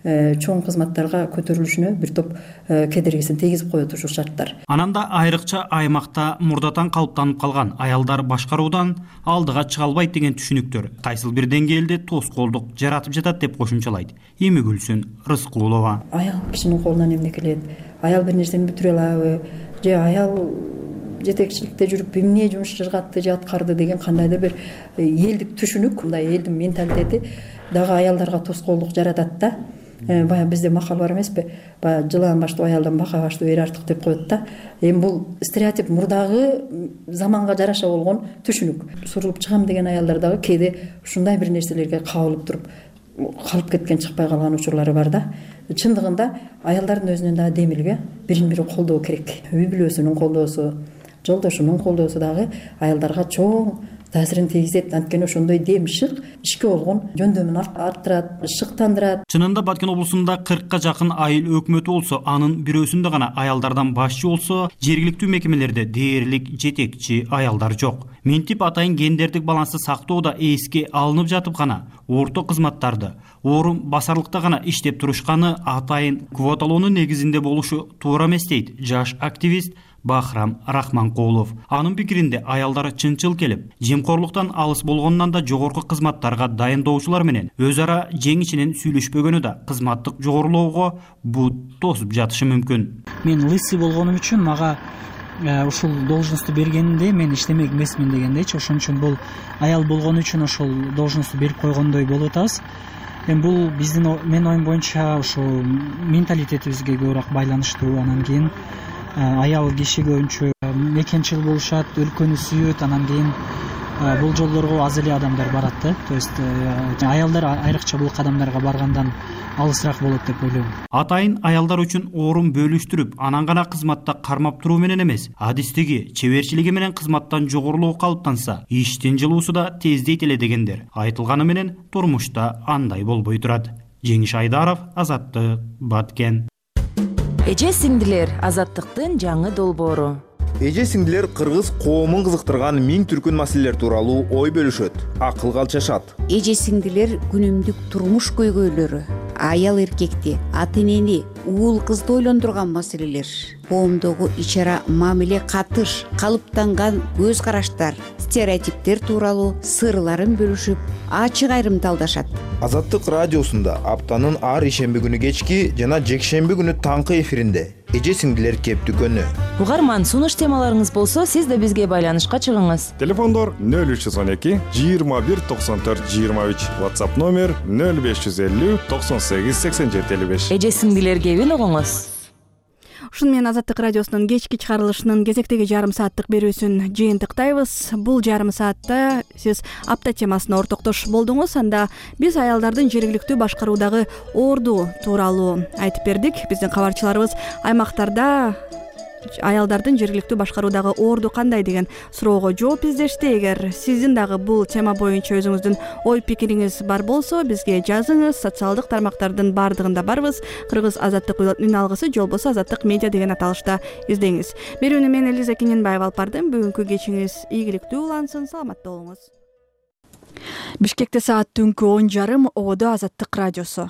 чоң кызматтарга көтөрүлүшүнө бир топ кедергисин тийгизип коет ушул шарттар. Анан да айрыкча аймакта мурдатан калыптанып калган аялдар башкаруудан алдыга чыга албайт деген түшүнүктөр кайсыл бир деңгээлде тоскоолдук жаратып жатат деп кошумчалайт Эмигүлсүн Рыскулова. Аял кишинин колунан эмне келет? Аял бир нерсени бүтүрө алабы? Же аял жетекчиликте жүрүп эмне жумуш жыргатты же аткарды деген кандайдыр бир элдик түшүнүк, мындай элдин менталитети дагы аялдарга тоскоолдук жаратат да. Бая бизде макал бар эмеспи? Бая жылан баштуу аялдан бака баштуу эр артык деп коет да. Эми бул стереотип мурдагы заманга жараша болгон түшүнүк. Сурулуп чыгам деген аялдар дагы кээде ушундай бир нерселерге кабылып туруп калып кеткен, чыкпай калган учурлары бар да. Чындыгында аялдардын өзүнүн дагы демилге бирин бири колдоо керек. Үй бүлөсүнүн колдоосу, жолдошунун колдоосу дагы аялдарга чоң таасирин тийгизет. Анткени ошондой дем шык ишке болгон жөндөмүн арттырат, шыктандырат. Чынында Баткен облусунда кыркка жакын айыл өкмөтү болсо, анын бирөөсүндө гана аялдардан башчы болсо, жергиликтүү мекемелерде дээрлик жетекчи аялдар жок. Мынтип атайын гендердик балансты сактоодо эске алынып жатып гана орто кызматтарды орун басарлыкта гана иштеп турушканы атайын квоталоонун негизинде болушу туура эмес дейт жаш активист Бахрам Рахманкулов. Анын пикиринде аялдар чынчыл келип, жемкорлуктан алыс болгондон да жогорку кызматтарга дайындоочулар менен өз ара жеңишинен сүйлөшпөгөнү да кызматтык жогорулоого бут тосуп жатышы мүмкүн. Мен лысый болгонум үчүн мага ушул должносту бергенде мен иштемек эмесмин дегендейчи. Ошон үчүн бул аял болгон үчүн ошол должносту берип койгондой болуп атабыз. Эми бул биздин менин оюм боюнча ошол менталитетибизге көбүрөөк байланыштуу. Анан кийин аял киши көбүнчө мекенчил болушат, өлкөнү сүйөт, анан кийин бул жолдорго аз эле адамдар барат да. То есть аялдар айрыкча бул кадамдарга баргандан алысыраак болот деп ойлойм. Атайын аялдар үчүн орун бөлүштүрүп, анан гана кызматта кармап туруу менен эмес, адистиги, чеберчилиги менен кызматтан жогорулоо калыптанса, иштин жылуусу да тездейт эле дегендер. Айтылганы менен турмушта андай болбой турат. Жеңиш Айдаров, Азаттык, Баткен. Эже сиңдилер, Азаттыктын жаңы долбоору. Эже сиңдилер кыргыз коомун кызыктырган миң түркүн маселелер тууралуу ой бөлүшөт, акылга алчашат. Эже сиңдилер күнүмдүк турмуш көйгөйлөрү, аял эркекти, ата энени, уул кызды ойлондурган маселелер, коомдогу ич ара мамиле катыш, калыптанган көз караштар, стереотиптер тууралуу сырларын бөлүшүп, ачык айрымталдашат. Азаттык радиосунда аптанын ар ишемби күнү кечки жана жекшемби күнү таңкы эфиринде эже сиңдилер кеп дүкөнү. угарман, сунуш темаларыңыз болсо сиз да бизге байланышка чыгыңыз. Телефондор нөл үч жүз он эки жыйырма бир токсон төрт жыйырма үч, WhatsApp номер нөл беш жүз элүү токсон сегиз сексен жети элүү беш. Эже сиңдилер кебин угуңуз. Ушуну менен Азаттык радиосунун кечки чыгарылышынын кезектеги жарым сааттык берүүсүн жыйынтыктайбыз. Бул жарым саатта сиз апта темасына ортоктош болдуңуз. Анда биз аялдардын жергиликтүү башкаруудагы орду тууралуу айтып бердик. Биздин кабарчыларыбыз аймактарда аялдардын жергиликтүү башкаруудагы орду кандай деген суроого жооп издешти. Эгер сиздин дагы бул тема боюнча өзүңүздүн ой пикириңиз бар болсо, бизге жазыңыз. Социалдык тармактардын бардыгында барбыз. Кыргыз Азаттык үн алгысы же болбосо Азаттык медиа деген аталышта издеңиз. Берүүнү мен Элиза Кененбаева алып бардым. Бүгүнкү кечиңиз ийгиликтүү улансын, саламатта болуңуз. Бишкекте саат түнкү он жарым, ободо Азаттык радиосу.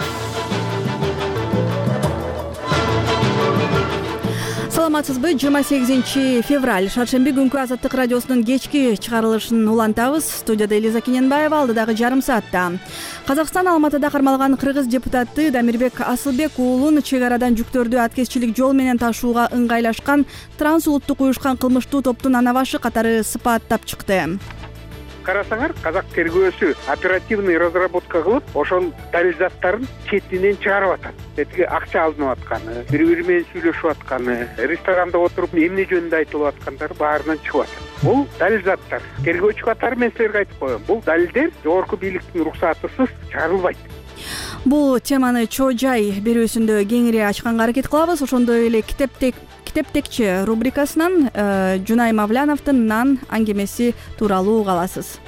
Саламатсызбы? жыйырма сегизинчи февраль шаршемби күнкү Азаттык радиосунун кечки чыгарылышын улантабыз. Студияда Элиза Кененбаева, алдыдагы жарым саатта Казакстан Алматыда кармалган кыргыз депутаты Дамирбек Асылбек уулун чек арадан жүктөрдү аткезчилик жол менен ташууга ыңгайлашкан трансулуттук уюшкан кылмыштуу топтун ана башы катары сыпаттап чыкты. Карасаңар, казак тергөөсү оперативный разработка кылып, ошол далил заттарын четинен чыгарып атат. Этиги акча алынып атканы, бири-бири менен сүйлөшүп атканы, ресторанда отуруп эмне жөнүндө айтылып аткандары баарынан чыгып атат. Бул далил заттар. Тергөөчү катары мен силерге айтып коем. Бул далилдер жогорку бийликтин уруксатысыз чыгарылбайт. Бул теманы чоо жай берүүсүндө кеңири ачканга аракет кылабыз. Ошондой эле китептек Китептекчи рубрикасынан Жунай Мавляновдун нан аңгемеси тууралуу уга аласыз.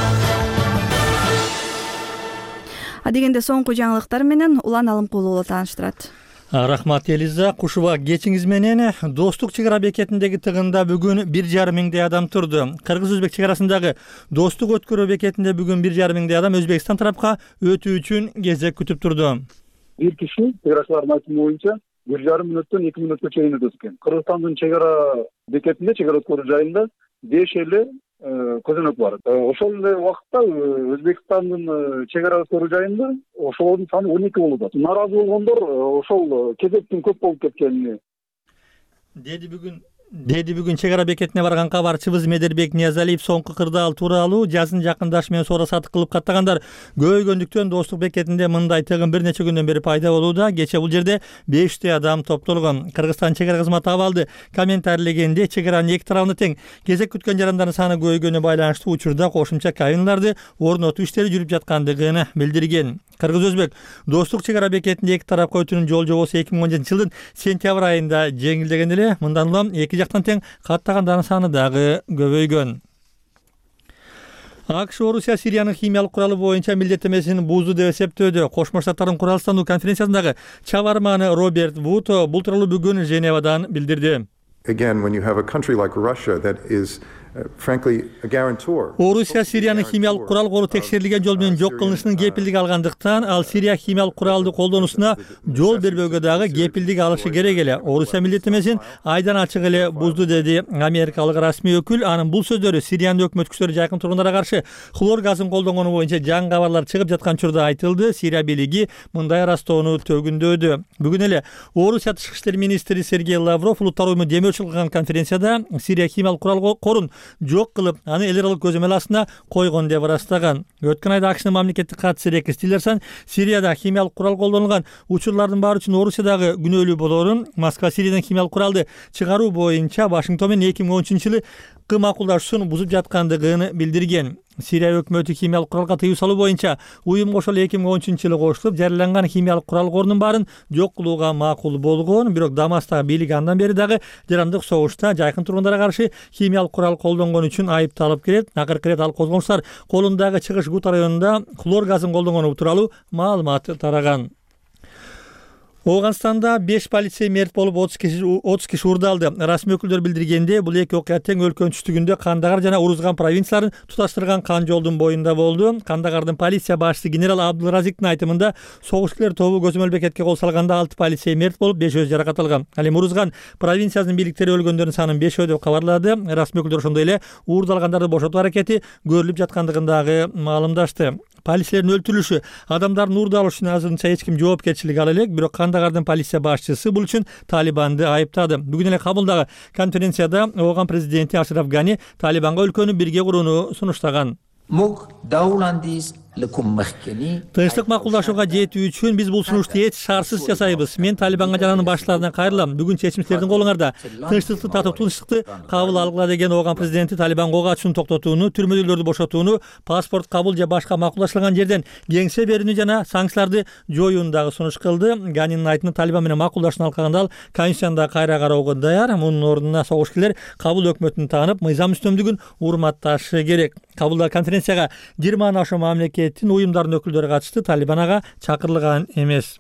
Адегенде соңку жаңылыктар менен Улан Алымкулуу тааныштырат. Рахмат Элиза, кушуба кечиңиз менен Достук чек ара бекетиндеги тыгында бүгүн бир жарым миңдей адам турду. Кыргыз-Өзбек чек арасындагы Достук өткөрүү бекетинде бүгүн бир жарым миңдей адам Өзбекстан тарапка өтүү үчүн кезек күтүп турду. Бир киши чек арачылардын айтымы боюнча бир жарым мүнөттөн эки мүнөткө чейин өтөт экен. Кыргызстандын чек ара бекетинде, чек ара өткөрүү жайында беш эле көзөнөк бар. Ошол эле убакытта Өзбекстандын чек ара өткөрүү жайында ошолордун саны он эки болуп атат. Нааразы болгондор ошол кезектин көп болуп кеткенин деди бүгүн Деди бүгүн чек ара бекетине барган кабарчыбыз Медербек Ниязалиев. Соңку кырдаал тууралуу жазын жакындашы менен соода сатык кылып каттагандар көбөйгөндүктөн Достук бекетинде мындай тыгын бир нече күндөн бери пайда болууда. Кечээ бул жерде бешти адам топтолгон. Кыргызстан чек ара кызматы абалды комментарийлегенде, чек аранын эки тарабында тең кезек күткөн жарандардын саны көбөйгөнүнө байланыштуу учурда кошумча кабиналарды орнотуу иштери жүрүп жаткандыгын билдирген. Кыргыз-Өзбек Достук чек ара бекетинде эки тарапка өтүүнүн жол жобосу эки миң он жетинчи жылдын сентябрь айында жеңилдеген эле. Мындан улам эки жактан тең каттагандардын саны дагы көбөйгөн. АКШ Орусия Сириянын химиялык куралы боюнча милдеттемесин бузду деп эсептөөдө. Кошмо Штаттардын куралдануу конференциясындагы чабарманы Роберт Вуд бул тууралуу бүгүн Женевадан билдирди. Again, when you have a country like Russia that is uh, frankly a guarantor. Орусия Сириянын химиялык курал кору текшерилген жол менен жок кылынышынын кепилдиги алгандыктан, ал Сирия химиялык куралды колдонуусуна жол бербөөгө дагы кепилдик алышы керек эле. Орусия милдеттемесин айдан ачык эле бузду, деди америкалык расмий өкүл. Анын бул сөздөрү Сириянын өкмөт күчтөрү жакын тургундарга каршы хлор газын колдонгону боюнча жаңы кабарлар чыгып жаткан учурда айтылды. Сирия бийлиги мындай ырастоону төгүндөдү. Бүгүн эле Орусия тышкы иштер министри Сергей Лавров улуттар уюму демөөрчү кылган конференцияда Сирия химиялык курал корун жок кылып, аны эл аралык көзөмөл астына койгон деп ырастаган. Өткөн айда АКШнын мамлекеттик катчысы Рекс Тиллерсон Сирияда химиялык курал колдонулган учурлардын баары үчүн Орусиядагы күнөөлүү болоорун, Москва Сириядан химиялык куралды чыгаруу боюнча Вашингтон менен эки миң он үчүнчү жылы макулдашуусун бузуп жаткандыгын билдирген. Сирия өкмөтү химиялык куралга тыюу салуу боюнча уюмга ошол эки миң он үчүнчү жылы кошулуп, жарыяланган химиялык курал корунун баарын жок кылууга макул болгон. Бирок Дамастагы бийлик андан бери дагы жарандык согушта жайкын тургундарга каршы химиялык курал колдонгон үчүн айыпталып келет. Акыркы ирет ал козголуштар колундагы чыгыш Гута районунда хлор газын колдонгону тууралуу маалымат тараган. Ооганстанда беш полицей мерт болуп отуз киши урдалды. Расмий өкүлдөр билдиргенде, бул эки окуя тең өлкөнүн түштүгүндө Кандагар жана Урузган провинцияларын туташтырган кан жолдун боюнда болду. Кандагардын полиция башчысы генерал Абдулразиктин айтымында, согушчулар тобу көзөмөл бекетке кол салганда алты полицей мерт болуп, беш өз жаракат алган. Ал эми Урузган провинциясынын бийликтери өлгөндөрдүн санын бешөө деп кабарлады. Расмий өкүлдөр ошондой эле уурдалгандарды бошотуу аракети көрүлүп жаткандыгын дагы маалымдашты. Полицейлердин өлтүрүлүшү, адамдардын уурду алыш үчүн азырынча эч ким жоопкерчилик ала элек, бирок Кандагардын полиция башчысы бул үчүн Талибанды айыптады. Бүгүн эле Кабулдагы конференцияда Ооган президенти Ашраф Гани Талибанга өлкөнү бирге курууну сунуштаган. Тынчтык макулдашууга жетүү үчүн биз бул сунушту эч шаарсыз жасайбыз. Мен Талибанга жана анын башчыларына кайрылам. Бүгүн чечим силердин колуңарда. Тынчтыкты татып тынчтыкты кабыл алгыла деген Ооган президенти Талибанга ок атышууну токтотууну, түрмөдүүлөрдү бошотууну, паспорт кабыл же башка макулдашылган жерден кеңсе берүүнү жана санкцияларды жоюуну дагы сунуш кылды. Ганинин айтымы Талибан менен макулдашууну алкаганда ал Конституцияны кайра кароого даяр. Мунун ордуна согушкерлер кабыл өкмөтүн таанып, мыйзам үстөмдүгүн урматташы керек. Кабулдагы конференцияга жыйырмадан ашуун мамлекеттин уюмдардын өкүлдөрү катышты. Талибан ага чакырылган эмес.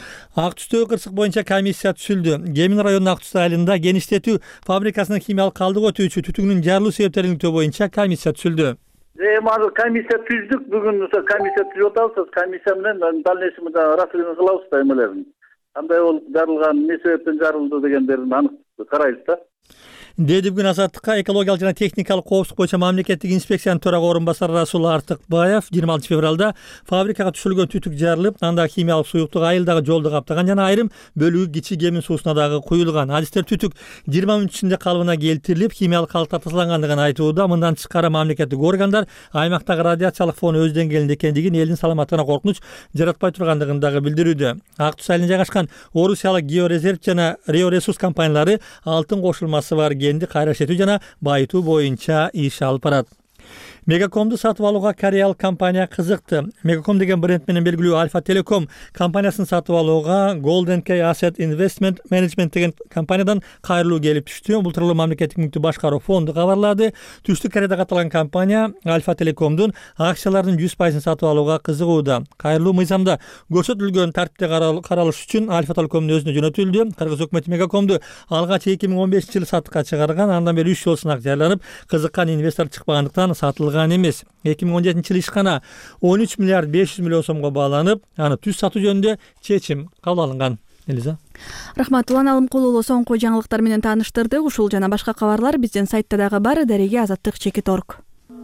Ак түстөгү кырсык боюнча комиссия түзүлдү. Гемин районунун Ак түс айылында геништетүү фабрикасынын химиялык калдык өтүүчү түтүгүнүн жарылуу себептерин иниктөө боюнча комиссия түзүлдү. Эми азыр комиссия түздүк. Бүгүн ошо комиссия түзүп атабыз. Комиссия менен дальнейший расследование кылабыз да эмелерин. Кандай болуп жарылган, эмне себептен жарылды дегендерин анык карайбыз да. Деди бүгүн Азаттыкка экологиялык жана техникалык коопсуздук боюнча мамлекеттик инспекциянын төрага орун басары Расул Артыкбаев жыйырма алтынчы февралда фабрикага түшүрүлгөн түтүк жарылып, анда химиялык суюктук айылдагы жолду каптаган жана айрым бөлүгү кичи гемин суусуна дагы куюлган. Адистер түтүк жыйырма мүнөт ичинде калыбына келтирилип, химиялык калдыктар тазалангандыгын айтууда. Мындан тышкары мамлекеттик органдар аймактагы радиациялык фон өз деңгээлинде экендигин, элдин саламаттыгына коркунуч жаратпай тургандыгын дагы билдирүүдө. Ак түс айылында жайгашкан Орусиялык Георезерв жана Реоресурс компаниялары алтын кошулмасы бар генди кайра иштетүү жана байытуу боюнча иш алып барат. Мегакомду сатып алууга кореялык компания кызыкты. Мегаком деген бренд менен белгилүү Альфа Телеком компаниясын сатып алууга Golden Key Asset Investment Management деген компаниядан кайрылуу келип түштү. Бул тууралуу мамлекеттик мүлктү башкаруу фонду кабарлады. Түштүк Кореяда катталган компания Альфа Телекомдун акцияларынын жүз пайызын сатып алууга кызыгууда. Кайрылуу мыйзамда көрсөтүлгөн тартипте каралыш үчүн Альфа Телекомдун өзүнө жөнөтүлдү. Кыргыз өкмөтү Мегакомду алгач эки миң он бешинчи жылы сатыкка чыгарган. Андан бери үч жолу сынак жарыяланып, кызыккан инвестор чыкпагандыктан сатылган эмес. эки миң он жетинчи жылы ишкана он үч миллиард беш жүз миллион сомго бааланып, аны түз сатуу жөнүндө чечим кабыл алынган. Элиза. Рахмат. Улан Алымкулуулу соңку жаңылыктар менен тааныштырды. Ушул жана башка кабарлар биздин сайтта дагы бар. Дареге азаттык чекит точка орг.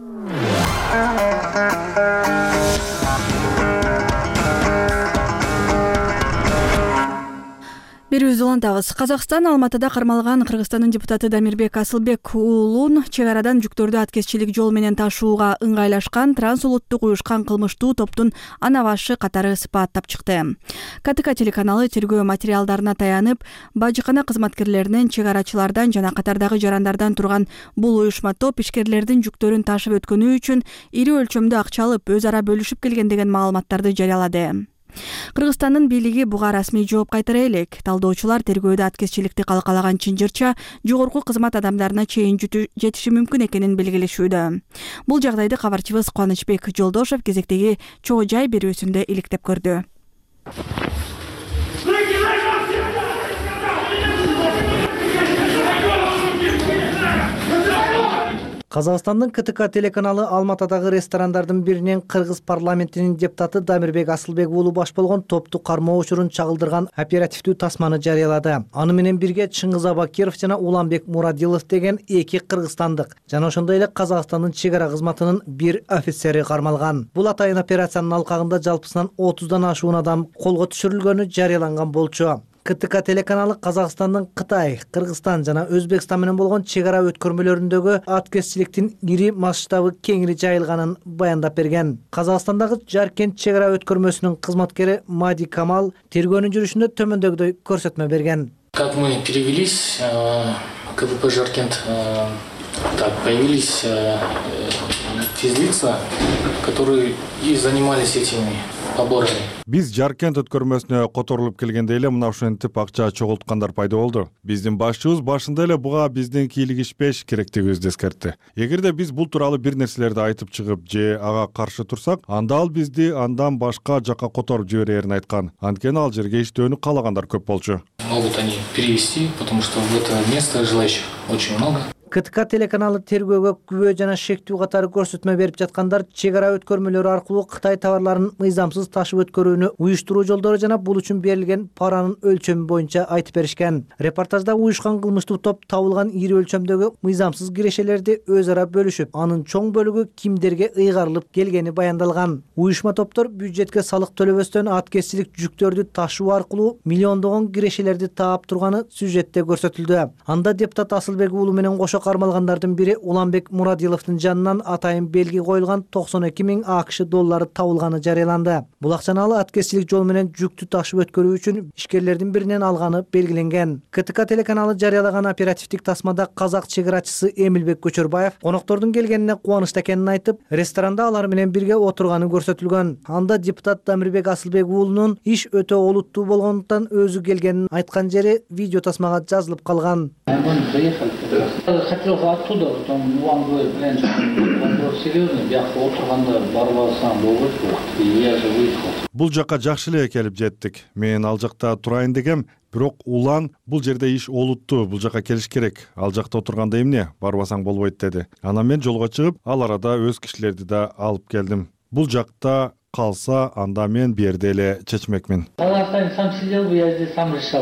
Берүүбүздү улантабыз. Казакстан Алматыда кармалган Кыргызстандын депутаты Дамирбек Асылбек уулун чек арадан жүктөрдү аткезчилик жол менен ташууга ыңгайлашкан трансулуттук уюшкан кылмыштуу топтун ана башы катары сыпаттап чыкты. КТК телеканалы тергөө материалдарына таянып, бажыкана кызматкерлеринин чек арачылардан жана катардагы жарандардан турган бул уюшма топ ишкерлердин жүктөрүн ташып өткөнү үчүн ири өлчөмдө акча алып өз ара бөлүшүп келген деген маалыматтарды жарыялады. Кыргызстандын бийлиги буга расмий жооп кайтара элек. Талдоочулар тергөөдө аткезчиликти калкалаган чынжырча жогорку кызмат адамдарына чейин жетиши мүмкүн экенин белгилешүүдө. Бул жагдайды кабарчыбыз Кубанычбек Жолдошев кезектеги чогуу жай берүүсүндө иликтеп көрдү. Казакстандын КТК телеканалы Алматыдагы ресторандардын биринен кыргыз парламентинин депутаты Дамирбек Асылбек уулу баш болгон топту кармоо учурун чагылдырган оперативдүү тасманы жарыялады. Аны менен бирге Чыңгыз Абакиров жана Уланбек Мурадилов деген эки кыргызстандык жана ошондой эле Казакстандын чек ара кызматынын бир офицери кармалган. Бул атайын операциянын алкагында жалпысынан отуздан ашуун адам колго түшүрүлгөнү жарыяланган болчу. КТК телеканалы Казакстандын Кытай, Кыргызстан жана Өзбекстан менен болгон чек ара өткөрмөлөрүндөгү аткезчиликтин ири масштабы кеңири жайылганын баяндап берген. Казакстандагы Жаркент чек ара өткөрмөсүнүн кызматкери Мади Камал тергөөнүн жүрүшүндө төмөндөгүдөй көрсөтмө берген. Как мы перевелись, КВП Жаркент, так появились физлица, которые и занимались этими поборами. Биз Жаркент өткөрмөсүнө которулуп келгенде эле мына ушинтип акча чогулткандар пайда болду. Биздин башчыбыз башында эле буга биздин кийлигишпеш керектигибизди эскертти. Эгерде биз бул тууралуу бир нерселерди айтып чыгып же ага каршы турсак, анда ал бизди андан башка жакка которуп жиберерин айткан. Анткени ал жерге иштөөнү каалагандар көп болчу. Могут они перевести, потому что в это место желающих очень много. ктк телеканалы тергөөгө күбө жана шектүү катары көрсөтмө берип жаткандар чек ара өткөрмөлөрү аркылуу Кытай товарларын мыйзамсыз ташып өткөрүүнү уюштуруу жолдору жана бул үчүн берилген паранын өлчөмү боюнча айтып беришкен. Репортажда уюшкан кылмыштуу топ табылган ири өлчөмдөгү мыйзамсыз кирешелерди өз ара бөлүшүп, анын чоң бөлүгү кимдерге ыйгарылып келгени баяндалган. Уюшма топтор бюджетке салык төлөбөстөн аткезчилик жүктөрдү ташуу аркылуу миллиондогон кирешелерди таап турганы сюжетте көрсөтүлдү. Анда депутат Асылбек уулу менен кошо кармалгандардын бири Уланбек Мурадиловдун жанынан атайын белги коюлган токсон эки миң АКШ доллары табылганы жарыяланды. Бул акчаны ал аткезчилик жол менен жүктү ташып өткөрүү үчүн ишкерлердин биринен алганы белгиленген. ктк телеканалы жарыялаган оперативдик тасмада казак чек арачысы Эмилбек Көчөрбаев коноктордун келгенине кубанычта экенин айтып, ресторанда алар менен бирге отурганы көрсөтүлгөн. Анда депутат Дамирбек Асылбек уулунун иш өтө олуттуу болгондуктан өзү келгенин айткан жери видео тасмага жазылып калган. Хотел оттуда, потом вам говорит, блин, вопрос серьезный, бияққа отырғанда барып алсам болбойт, и я же выехал. Бул жака жакшы эле келип жеттик. Мен ал жакта турайын дегем, бирок улан бул жерде иш олуттуу, бул жака келиш керек. Ал жакта отурганда эмне, барбасаң болбойт деди. Анан мен жолго чыгып, ал арада өз кишилерди да алып келдим. Бул жакта калса, анда мен бу жерде эле чечмекмин. Казахстан сам сидел бы, я здесь сам решал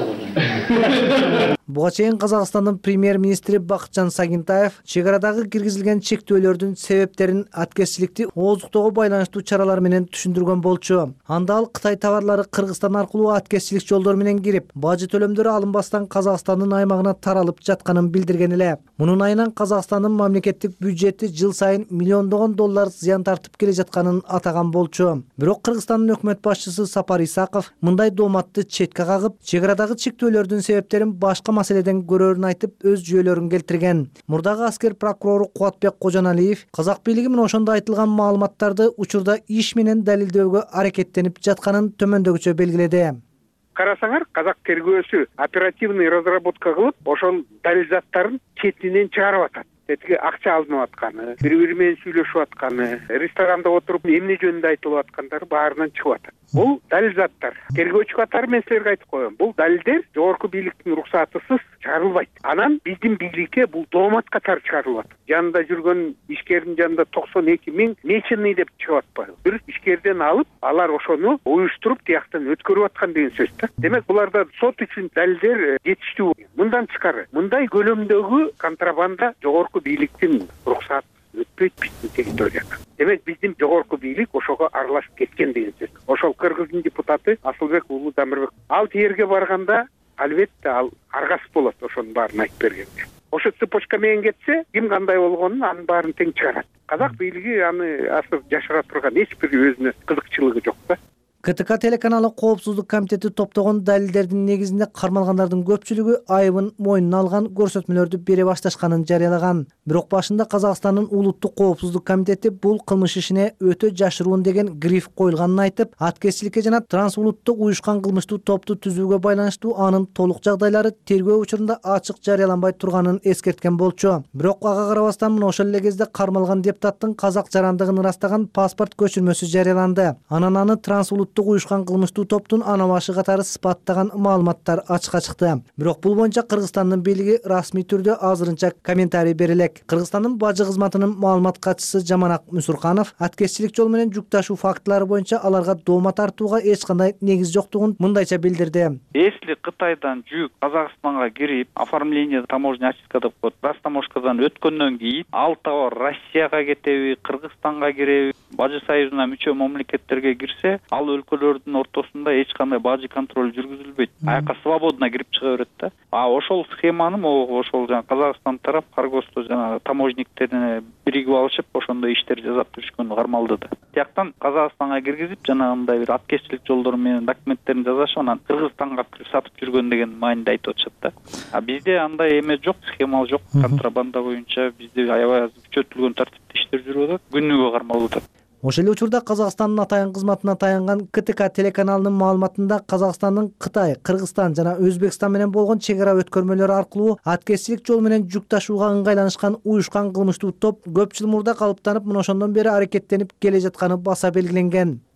бы. Буга чейин Казакстандын премьер-министри Бакытжан Сагинтаев чек арадагы киргизилген чектөөлөрдүн себептерин аткезчиликти ооздуктоого байланыштуу чаралар менен түшүндүргөн болчу. Анда ал Кытай товарлары Кыргызстан аркылуу аткезчилик жолдор менен кирип, бажы төлөмдөрү алынбастан Казакстандын аймагына таралып жатканын билдирген эле. Мунун айынан Казакстандын мамлекеттик бюджети жыл сайын миллиондогон доллар зыян тартып келе жатканын атаган болчу. Бирок Кыргызстандын өкмөт башчысы Сапар Исаков мындай дооматты четке кагып, чек арадагы чектөөлөрдүн себептерин башка маселеден көрөрүн айтып, өз жүйөлөрүн келтирген. Мурдагы аскер прокурору Кубатбек Кожоналиев казак бийлиги менен ошондо айтылган маалыматтарды учурда иш менен далилдөөгө аракеттенип жатканын төмөндөгүчө белгиледи. Карасаңар, казак тергөөсү оперативный разработка кылып, ошол далил заттарын четинен чыгарып атат. Этиги акча алынып атканы, бири-бири менен сүйлөшүп атканы, ресторанда отуруп эмне жөнүндө айтылып аткандары баарынан чыгып атат. Бул далил заттар. Тергөөчү катары мен силерге айтып коем. Бул далилдер жогорку бийликтин уруксатысыз чыгарылбайт. Анан биздин бийликке бул доомат катары чыгарылат. Жанында жүргөн ишкердин жанында токсон эки миң меченый деп чыгып атпайбы. Бир ишкерден алып, алар ошону уюштуруп тияктан өткөрүп аткан деген сөз да. Демек буларда сот үчүн далилдер жетиштүү. Мындан тышкары, мындай көлөмдөгү контрабанда жогорку бийликтин уруксаты өтпөйт биздин территорияга. Демек биздин жогорку бийлик ошого аралашып кеткен деген сөз. Ошол Кыргыздын депутаты Асылбек уулу Дамирбек. Ал жерге барганда албетте ал аргас болот ошонун баарын айтып бергенде. Ошо цепочка менен кетсе, ким кандай болгонун анын баарын тең чыгарат. Казак бийлиги аны асыр жашыра турган эч бир өзүнө кызыкчылыгы жок да. ктк телеканалы коопсуздук комитети топтогон далилдердин негизинде кармалгандардын көпчүлүгү айыбын мойнуна алган, көрсөтмөлөрдү бере башташканын жарыялаган. Бирок башында Казакстандын улуттук коопсуздук комитети бул кылмыш ишине өтө жашыруун деген гриф коюлганын айтып, аткезчиликке жана трансулуттук уюшкан кылмыштуу топту түзүүгө байланыштуу анын толук жагдайлары тергөө учурунда ачык жарыяланбай турганын эскерткен болчу. Бирок ага карабастан мына ошол эле кезде кармалган депутаттын казак жарандыгын ырастаган паспорт көчүрмөсү жарыяланды. Анан аны трансулуттук уюшкан кылмыштуу топтун ана башы катары сыпаттаган маалыматтар ачыкка чыкты. Бирок бул боюнча Кыргызстандын бийлиги расмий түрдө азырынча комментарий бере элек. Кыргызстандын бажы кызматынын маалымат катчысы Жаманак Мусурканов аткезчилик жол менен жүк ташуу фактылары боюнча аларга доoma тартууга эч кандай негиз жоктугун мындайча билдирди. Если Кытайдан жүк Казакстанга кирип, оформление таможня очистка деп коет, растаможкадан өткөндөн кийин ал товар Россияга кетеби, Кыргызстанга киреби, бажы союзуна мүчө мамлекеттерге кирсе, ал өлкөлөрдүн ортосунда эч кандай бажы контроль жүргүзүлбөйт. Аяка свободно кирип чыга берет да. А ошол схеманы ошол жана Казакстан тарап Каргосто жана таможниктерине биригип алышып, ошондой иштер жасап жүрүшкөнү кармалды да. Тияктан Казакстанга киргизип, жанагындай бир аткезчилик жолдору менен документтерин жасашып, анан Кыргызстанга сатып жүргөн деген мааниде айтып атышат да. А бизде андай эме жок, схема жок. Контрабанда боюнча бизде аябай күчөтүлгөн тартипте иштер жүрүп атат, күнүгө кармалып атат. Ошол эле учурда Казакстандын атайын кызматына таянган ктк телеканалынын маалыматында Казакстандын Кытай, Кыргызстан жана Өзбекстан менен болгон чек ара өткөрмөлөрү аркылуу аткезчилик жол менен жүк ташууга ыңгайланышкан уюшкан кылмыштуу топ көп жыл мурда калыптанып, мына ошондон бери аракеттенип келе жатканы баса белгиленген.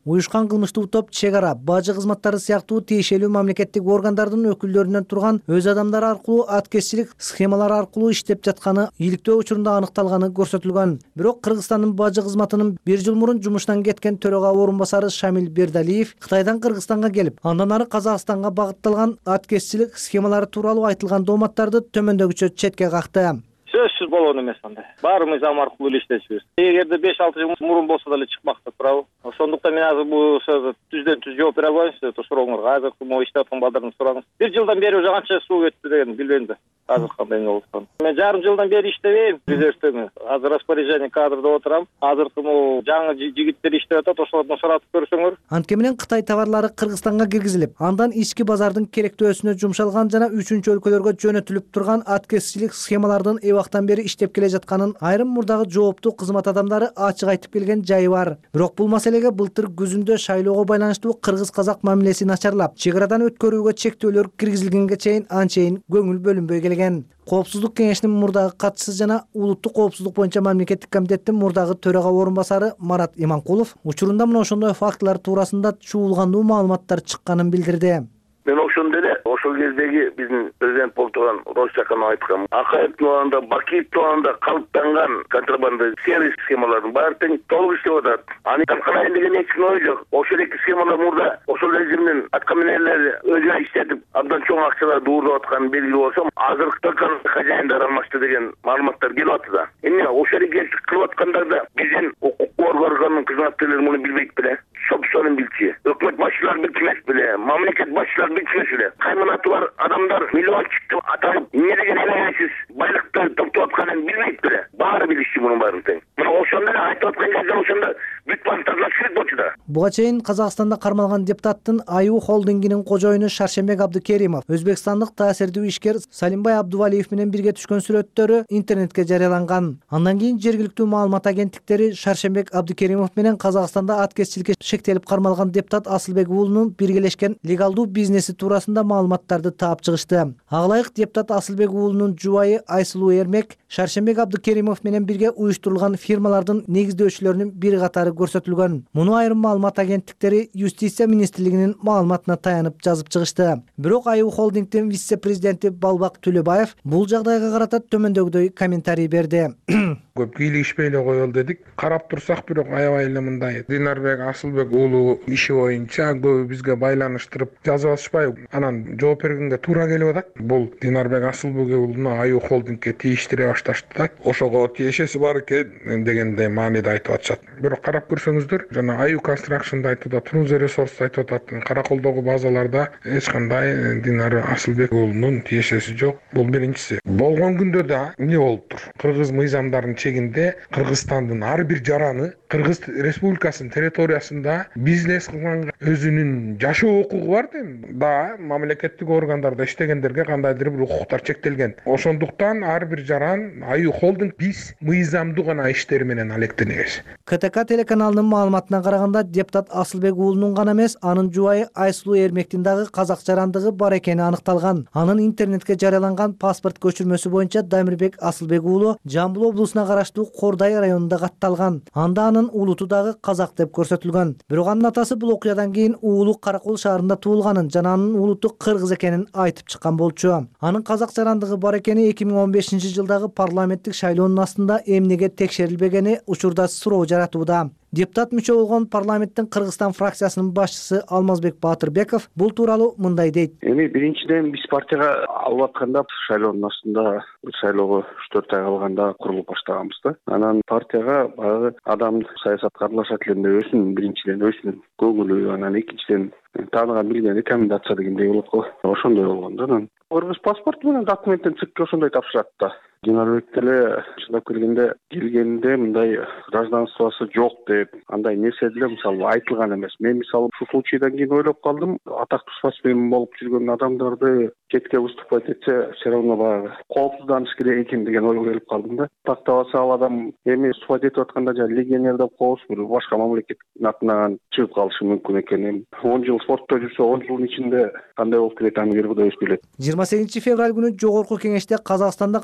уюшкан кылмыштуу топ чек ара, бажы кызматтары сыяктуу тиешелүү мамлекеттик органдардын өкүлдөрүнөн турган өз адамдары аркылуу аткезчилик схемалары аркылуу иштеп жатканы ийгиликтөө учурунда аныкталганы көрсөтүлгөн. Бирок Кыргызстандын бажы кызматынын бир жыл мурун жумуштан кеткен төрага орун басары Шамил Бердалиев Кытайдан Кыргызстанга келип, андан ары Казакстанга багытталган аткезчилик схемалары тууралуу айтылган дооматтарды төмөндөгүчө четке какты. Сөзсүз болгон эмес андай. Баары мыйзам аркылуу эле иштешибиз. Эгерде беш алты жыл мурун болсо деле чыкмакта туурабы. Ошондуктан мен азыр бул сөзгө түздөн түз жооп бере албайм сизге. Сурооңорго азыр могу иштеп аткан балдардан сураңыз. Бир жылдан бери уже канча суу кетти деген билбейм да. Азыр кандай болуп атканын. Мен жарым жылдан бери иштебейм, резервтемин. Азыр распоряжение кадрда отурам. Азыркы могу жаңы жигиттер иштеп атат, ошолордон суратып көрсөңөр. Антке менен Кытай товарлары Кыргызстанга киргизилип, андан ички базардын керектөөсүнө жумшалган жана үчүнчү өлкөлөргө жөнөтүлүп турган аткезчилик схемалардын эбактан бери иштеп келе жатканын айрым мурдагы жооптуу кызмат адамдары ачык айтып келген жайы бар. Бирок бул маселеге былтыр күзүндө шайлоого байланыштуу кыргыз-казак мамилеси начарлап, чек арадан өткөрүүгө чектөөлөр киргизилгенге чейин анчейин көңүл бөлүнбөй келген. Коопсуздук кеңешинин мурдагы катчысы жана улуттук коопсуздук боюнча мамлекеттик комитеттин мурдагы төрага орун басары Марат Иманкулов учурунда мына ошондой фактылар туурасында чуулгандуу маалыматтар чыкканын билдирди. Мен ошондо эле ошол кездеги биздин президент болуп турган Росчакан айткан. Акаев тубагында, Бакиев тубагында калыптанган контрабанда сервис схемалардын баары тең толук иштеп атат. Аны таркалайын деген эч ким ой жок. Ошол эки схемалар мурда ошол режимдин аткаминерлери өзү иштетип, абдан чоң акчаларды уурдап атканы белгилүү болсо, азыркы только хозяиндер алмашты деген маалыматтар келип атты да. Эмне ошол эркек кылып аткандарда биздин укук органдарынын кызматкерлери муну билбейт беле? Собственный билчи. Өкмөт башчылары билчү эмес беле? Мамлекет башчылары билчү эмес беле? Кайманаты бар адамдар миллиончик аталып, эмне деген элеңсиз байлыкты топтоп атканын билбейт беле? Баары билишчи мунун баарын тең. Мына ошондо эле айтып аткан кезде ошондо бүт банктардан керек болчу да. Буга чейин Казакстанда кармалган депутаттын Аю холдингинин кожоюну Шаршембек Абдыкеримов, өзбекстандык таасирдүү ишкер Салимбай Абдувалиев менен бирге түшкөн сүрөттөрү интернетке жарыяланган. Андан кийин жергиликтүү маалымат агенттиктери Шаршембек Абдыкеримов менен Казакстанда аткезчиликке шектелип кармалган депутат Асылбек уулунун биргелешкен легалдуу бизнеси туурасында маалыматтарды таап чыгышты. Аглайык депутат Асылбек уулунун жубайы Айсулуу Эрмек Шаршембек Абдыкеримов менен бирге уюштурулган фирмалардын негиздөөчүлөрүнүн бир катары көрсөтүлгөн. Муну айрым маалымат агенттиктери Юстиция министрлигинин маалыматына таянып жазып чыгышты. Бирок Аю холдингдин вице-президенти Балбак Түлөбаев бул жагдайга карата төмөндөгүдөй комментарий берди. Көп кийлигишпей эле коелу дедик. Карап турсак, бирок аябай эле мындай Динарбек Асылбек уулу иши боюнча көбү бизге байланыштырып жазып атышпайбы? Анан жооп бергенге туура келип атат. Бул Динарбек Асылбек уулуну Аю холдингге тийиштире башташты да. Ошого тиешеси бар экен дегендей мааниде айтып атышат. Бирок карап көрсөңүздөр, жана Аю Construction'да айтып атат, Truze Resource айтып атат. Караколдогу базаларда эч кандай Динар Асылбек уулунун тиешеси жок. Бул биринчиси. Болгон күндөрдө эмне болуптур? Кыргыз мыйзамдарынын чегинде Кыргызстандын ар бир жараны Кыргыз Республикасынын территориясында бизнес кылганга өзүнүн жашоо укугу бар да, мамлекеттик органдарда иштегендерге кандайдыр бир укуктар чектелген. Ошондуктан ар бир жаран Аю холдинг биз мыйзамдуу гана иштери менен алектенебиз. КТК телеканалынын маалыматына караганда, депутат Асылбек уулунун гана эмес, анын жубайы Айсулуу Эрмектин дагы казак жарандыгы бар экени аныкталган. Анын интернетке жарыяланган паспорт көчүрмөсү боюнча Дамирбек Асылбек уулу Жамбыл облусуна караштуу Кордай районунда катталган. Анда анын улуту дагы казак деп көрсөтүлгөн. Бирок анын атасы бул окуядан кийин уулу Каракол шаарында туулганын жана анын улуту кыргыз экенин айтып чыккан болчу. Анын казак жарандыгы бар экени эки миң он бешинчи жылдагы парламенттик шайлоонун астында эмнеге текшерилбегени учурда суроо жаратууда. Депутат мүчө болгон парламенттин Кыргызстан фракциясынын башчысы Алмазбек Баатырбеков бул тууралуу мындай дейт. Эми биринчиден биз партияга алып атканда шайлоонун астында шайлоого үч төрт ай калганда курулуп баштаганбыз да. Анан партияга баягы адам саясатка аралашат элем деп өзүнүн биринчиден өзүнүн көңүлү, анан экинчиден тааныган билген рекомендация дегендей болот го. Ошондой болгон да. Анан кыргыз паспорту менен документтен цикке ошондой тапшырат да. Динарбек деле чындап келгенде келгенде мындай гражданствосы жок деп андай нерсе деле мисалы айтылган эмес. Мен мисалы ушул случайдан кийин ойлоп калдым, атактуу спортсмен болуп жүргөн адамдарды четке выступать этсе все равно баягы коопсузданыш керек экен деген ойго келип калдым да. Тактабаса ал адам эми выступать этип атканда жана легионер деп коебуз, бир башка мамлекеттин атынан чыгып калышы мүмкүн экен. он жыл спортто жүрсө, он жылдын ичинде кандай болуп кетет аны бир Кудай өзү билет. жыйырма сегизинчи февраль күнү жогорку кеңеште Казакстанда кармалган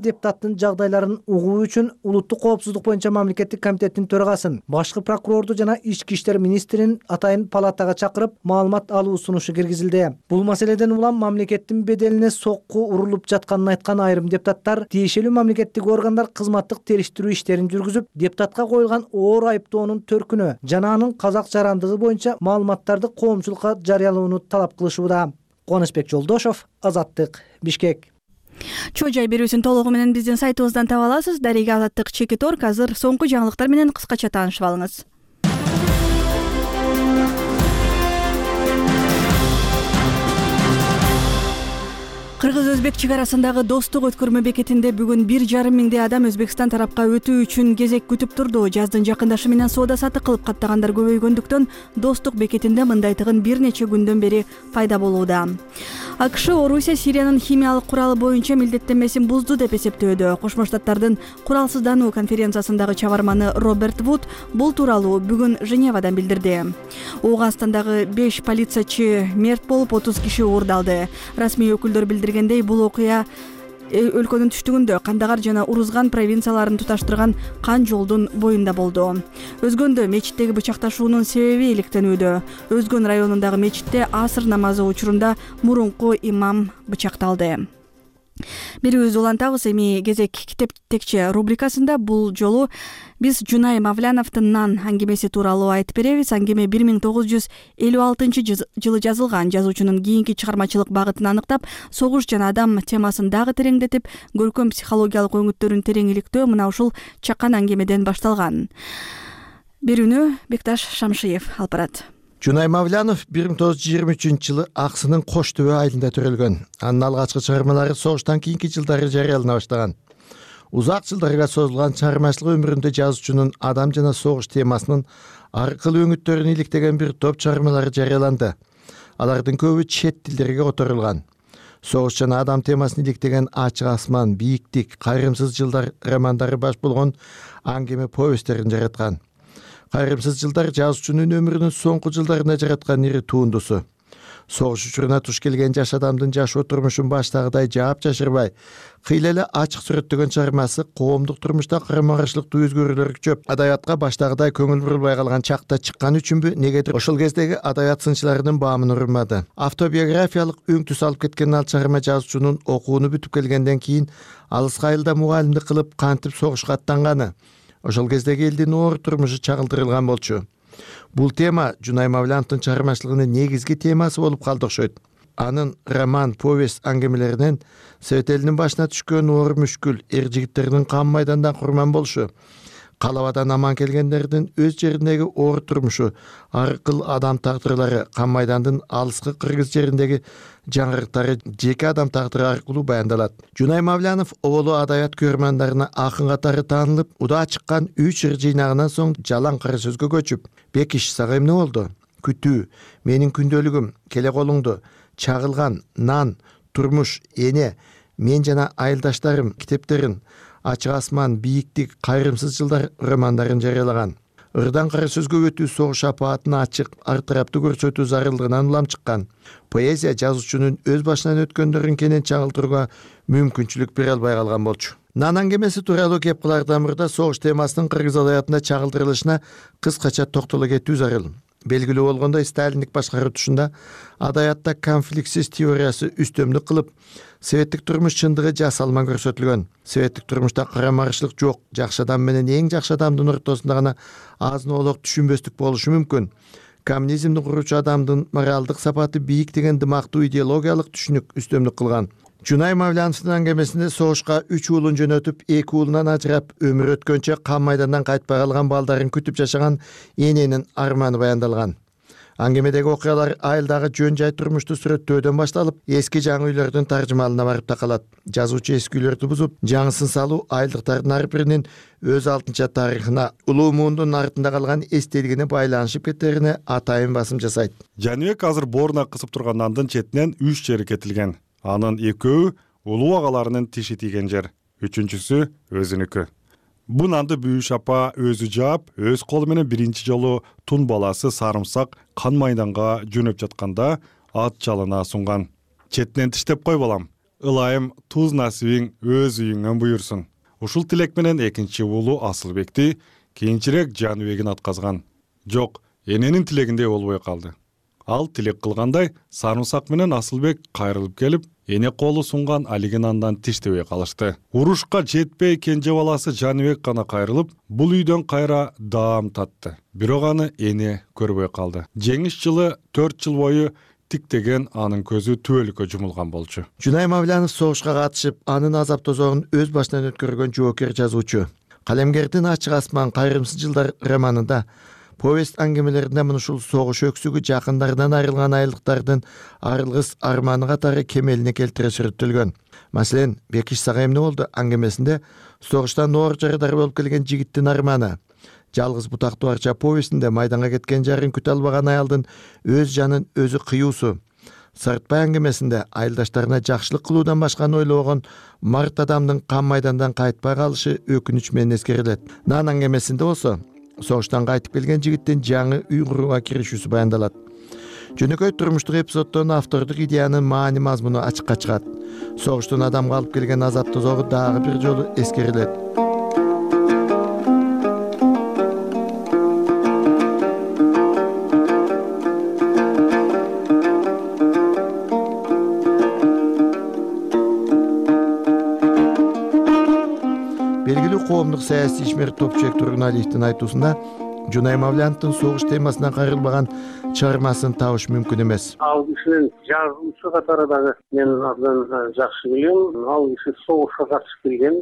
депутаттын жагдайларын угуу үчүн улуттук коопсуздук боюнча мамлекеттик комитеттин төрагасын, башкы прокурорду жана ички иштер министрин атайын палатага чакырып маалымат алуу сунушу киргизилди. Бул маселеден улам мамлекеттин беделине сокку урулуп жатканын айткан айрым депутаттар тиешелүү мамлекеттик органдар кызматтык териштирүү иштерин жүргүзүп, депутатка коюлган оор айыптоонун төркүнү жана анын казак жарандыгы боюнча маалыматтарды коомчулукка жарыялоону талап кылышууда. Кубанычбек Жолдошов, Азаттык, Бишкек. Чоо жай берүүсүн толугу менен биздин сайтыбыздан таба аласыз. Дарега Азаттык чекит орг. Азыр соңку жаңылыктар менен кыскача таанышып алыңыз. Кыргыз-Өзбек чек арасындагы достук өткөрмө бекетинде бүгүн бир жарым миңдей адам Өзбекстан тарапка өтүү үчүн кезек күтүп турду. Жаздын жакындашы менен соода сатык кылып каттагандар көбөйгөндүктөн достук бекетинде мындай тыгын бир нече күндөн бери пайда болууда. АКШ Орусия Сириянын химиялык куралы боюнча милдеттенмесин бузду деп эсептөөдө. Кошмо Штаттардын куралсыздануу конференциясындагы чабарманы Роберт Вуд бул тууралуу бүгүн Женевадан билдирди. Ооганстандагы беш полициячы мерт болуп, отуз киши уурдалды. Расмий өкүлдөр билдиргендей, бул окуя өлкөнүн түштүгүндө Кандагар жана Урузган провинцияларын туташтырган кан жолдун боюнда болду. Өзгөндө мечиттеги бычакташуунун себеби иликтенүүдө. Өзгөн районундагы мечитте асыр намазы учурунда мурунку имам бычакталды. Берүүбүздү улантабыз. Эми кезек китеп текче рубрикасында бул жолу биз Жунай Мавляновдун Нан аңгемеси тууралуу айтып беребиз. Аңгеме бир миң тогуз жүз элүү алтынчы жылы жазылган. Жазуучунун кийинки чыгармачылык багытын аныктап, согуш жана адам темасын дагы тереңдетип, көркөм психологиялык өңүттөрүн терең иликтөө мына ушул чакан аңгемеден башталган. Берүүнү Бекташ Шамшиев алып барат. Жунай Мавлянов бир миң тогуз жүз жыйырма үчүнчү жылы Аксынын Кош төбө айылында төрөлгөн. Анын алгачкы чыгармалары согуштан кийинки жылдары жарыялана баштаган. Узак жылдарга созулган чыгармачылык өмүрүндө жазуучунун адам жана согуш темасынын ар кыл өңүттөрүн иликтеген бир топ чыгармалары жарыяланды. Алардын көбү чет тилдерге которулган. Согуш жана адам темасын иликтеген Ачык асман, Бийиктик, Кайрымсыз жылдар романдары баш болгон аңгеме повесттерин жараткан. Кайрымсыз жылдар жазуучунун өмүрүнүн соңку жылдарына жараткан ири туындусу. Согуш учуруна туш келген жаш адамдын жашоо турмушун баштагыдай жаап жашырбай, кыйла эле ачык сүрөттөгөн чыгармасы коомдук турмушта карама-каршылыктуу өзгөрүүлөр күчөп, адабиятка баштагыдай көңүл бурулбай калган чакта чыккан үчүнбү, негедир ошол кездеги адабият сынчыларынын баамын урмады. Автобиографиялык өң түс алып кеткен ал чыгарма жазуучунун окууну бүтүп келгенден кийин алыска айылда мугалимдик кылып кантип согушка аттанганы, ошол кездеги элдин оор турмушу чагылдырылган болчу. Бул тема Жунай Мавляновдун чыгармачылыгынын негизги темасы болуп калды окшойт. Анын роман, повесть аңгемелеринен Совет элинин башына түшкөн оор мүшкүл, эр жигиттердин кан майдандан курман болушу, калабадан аман келгендердин өз жериндеги оор турмушу, ар кыл адам тагдырлары, кан майдандын алыскы Кыргыз жериндеги жаңырыктары жеке адам тагдыры аркылуу баяндалат. Жунай Мавлянов оболу адабият көрмандарына акын катары таанылып, удаа чыккан үч ыр жыйнагынан соң жалаң кара сөзгө көчүп, Бекиш сага эмне болду? Күтүү, менин күндөлүгүм, келе колуңду, чагылган, Нан, турмуш, эне, мен жана айылдаштарым китептерин, Ачык асман, Бийиктик, Кайрымсыз жылдар романдарын жарыялаган. Ырдан кара сөзгө өтүү согуш апаатын ачык, ар тараптуу көрсөтүү зарылдыгынан улам чыккан. Поэзия жазуучунун өз башынан өткөндөрүн кенен чагылдырууга мүмкүнчүлүк бере албай калган болчу. Нан аңгемеси тууралуу кеп кылардан мурда согуш темасынын кыргыз адабиятында чагылдырылышына кыскача токтоло кетүү зарыл. Белгилүү болгондой, сталиндик башкаруу тушунда адабиятта конфликтсиз теориясы үстөмдүк кылып, советтик турмуш чындыгы жасалма көрсөтүлгөн. Советтик турмушта карама-каршылык жок, жакшы адам менен эң жакшы адамдын ортосунда гана азын-оолок түшүнбөстүк болушу мүмкүн. Коммунизмди куручу адамдын моралдык сапаты бийик деген дымактуу идеологиялык түшүнүк үстөмдүк кылган. Жунай Мавляновдун аңгемесинде согушка үч уулун жөнөтүп, эки уулунан ажырап, өмүр өткөнчө кан майдандан кайтпай калган балдарын күтүп жашаган эненин арманы баяндалган. Аңгемедеги окуялар айылдагы жөн жай турмушту сүрөттөөдөн башталып, эски жаңы үйлөрдүн таржымалына барып такалат. Жазуучу эски үйлөрдү бузуп, жаңысын салуу айылдыктардын ар биринин өз алтынча тарыхына, улуу муундун артында калган эстелигине байланышып кетерине атайын басым жасайт. Жаныбек азыр бооруна кысып турган Нандын четинен үч жери кетилген. Анын экөө улуу агаларынын тиши тийген жер, үчүнчүсү өзүнүкү. Бу Нанды Бүйүш апа өзү жаап, өз колу менен биринчи жолу тун баласы Сарымсак кан майданга жөнөп жатканда ат жалына сунган. Четинен тиштеп кой балам, ылайым туз насибиң өз үйүңөн буйурсун. Ушул тилек менен экинчи уулу Асылбекти кийинчерээк Жаныбегин атказган. Жок, эненин тилегиндей болбой калды. Ал тилек кылгандай Сарымсак менен Асылбек кайрылып келип, эне колу сунган Алигин андан тиштебей калышты. Урушка жетпей кенже баласы Жаныбек гана кайрылып, бул үйдөн кайра даам татты. Бирок аны эне көрбөй калды. Жеңиш жылы төрт жыл бою тиктеген анын көзү түбөлүккө жумулган болчу. Жунай Мавлянов согушка катышып, анын азап тозогун өз башынан өткөргөн жоокер жазуучу. Калемгердин Ачык асман кайрымсыз жылдар романында повесть аңгемелеринде мына ушул согуш өксүгү жакындарынан айрылган айылдыктардын арылгыс арманы катары кемелине келтире сүрөттөлгөн. Маселен, Бекиш сага эмне болду аңгемесинде согуштан оор жарыдар болуп келген жигиттин арманы, Жалгыз бутактуу арча повестинде майданга кеткен жарын күтө албаган аялдын өз жанын өзү кыюусу, Сартбай аңгемесинде айылдаштарына жакшылык кылуудан башканы ойлобогон март адамдын кам майдандан кайтпай калышы өкүнүч менен эскерилет. Нан аңгемесинде болсо согуштан кайтып келген жигиттин жаңы үй курууга киришүүсү баяндалат. Жөнөкөй турмуштук эпизоддон автордук идеянын маани мазмуну ачыкка чыгат. Согуштун адамга алып келген азап тозогу дагы бир жолу эскерилет. Белгилүү коомдук саясий ишмер Топчубек Тургуналиевдин айтуусунда Жунай Мавляновдун согуш темасынан кайрылбаган чыгармасын табыш мүмкүн эмес. Ал кишинин жазуучу катары дагы мен абдан жакшы билем. Ал киши согушка катышып келген.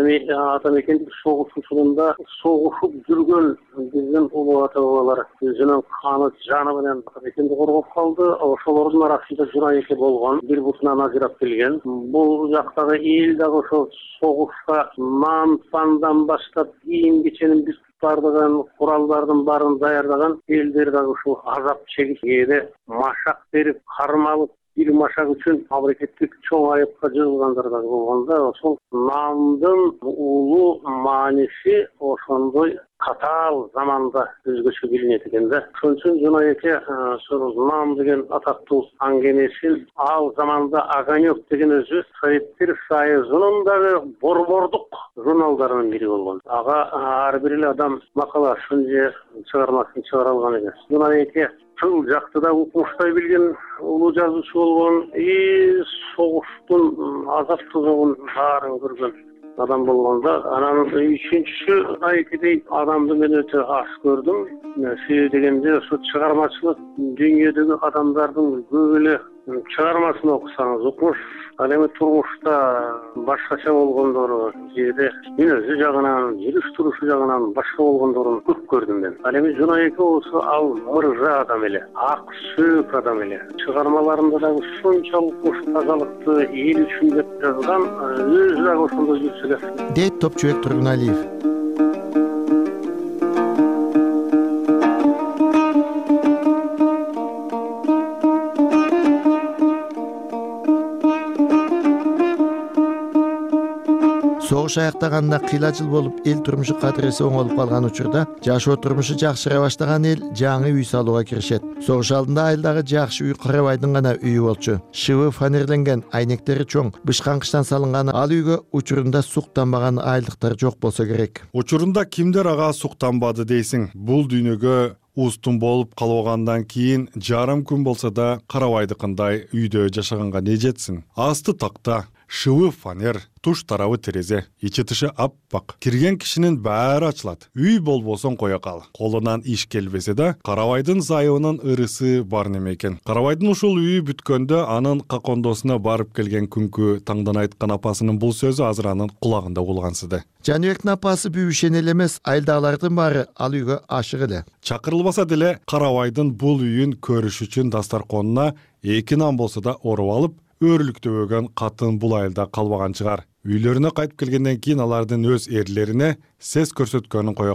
Ата мекендик согуш учурунда согушуп жүргөн биздин улуу ата бабалар өзүнүн каны жаны менен ата мекенди коргоп калды. Ошолордун арасында Жунай эке болгон, бир бутунан ажырап келген. Бул жактагы эл дагы ошол согушка нан пандан баштап кийим кеченин биз бардыгын куралдардын баарын даярдаган элдер дагы ушул азап чегип, кээде машак берип, кармалып, бир машак үчүн мамлекеттик чоң айыпка жыгылгандар дагы болгондо, ошол нандын улуу мааниси ошондой катаал заманда өзгөчө билинет экен да. Ошон үчүн Жунай эке ошол нан деген атактуу аңгемесин ал заманда Огонек деген өзү Советтер Союзунун дагы борбордук журналдарынын бири болгон. Ага ар бир эле адам макаласын же чыгармасын чыгара алган эмес. Жунай эке тыл жакты да укмуштай билген улуу жазуучу болгон, и согуштун азап тозогун баарын көргөн адам болгондо, анан үчүнчүсү айкидей адамды мен өтө аз көрдүм. Себеби дегенде ошо чыгармачылык дүйнөдөгү адамдардын көп эле чыгармасын окусаңыз, укмуш ал эми турмушта башкача болгондору, жеде мүнөзү жагынан, жүрүш турушу жагынан башка болгондорун көп көрдүм мен. Ал эми Жунай эке болсо ал мырза адам эле, ак сөөк адам эле. Чыгармаларында дагы ушунчалык уш тазалыкты эл үчүн деп жазган, өзү дагы ошондой жүрсө эле. Дейт Топчубек Тургуналиев. Согуш аяктаганда кыйла жыл болуп, эл турмушу кадыреси оңолуп калган учурда жашоо турмушу жакшыра баштаган эл жаңы үй салууга киришет. Согуш алдында айылдагы жакшы үй Карабайдын гана үйү болчу. Шыбы фанерленген, айнектери чоң, бышкан кыштан салынган ал үйгө учурунда суктанбаган айылдыктар жок болсо керек. Учурунда кимдер ага суктанбады дейсиң? Бул дүйнөгө устун болуп калгандан кийин жарым күн болсо да Карабайдыкындай үйдө жашаганга не жетсин? Асты такта, шыбы фанер, туш тарабы терезе, ичи тышы аппак. Кирген кишинин баары ачылат. Үй болбосоң кое кал. Колунан иш келбесе да, Карабайдын зайыбынын ырысы бар неме экен. Карабайдын ушул үйү бүткөндө анын какондосуна барып келген күнкү таңдан айткан апасынын бул сөзү азыр анын кулагында улгансыды. Жаныбектин апасы бүйүшен эле эмес, айылдагылардын баары ал үйгө ашык эле. Чакырылбаса деле Карабайдын бул үйүн көрүш үчүн дастарконуна эки нан болсо да оруп алып, өрлүктөбөгөн катын бул айылда калбаган чыгар. Үйлөрүнө кайтып келгенден кийин алардын өз эрлерине сес көрсөткөнүн кое кал.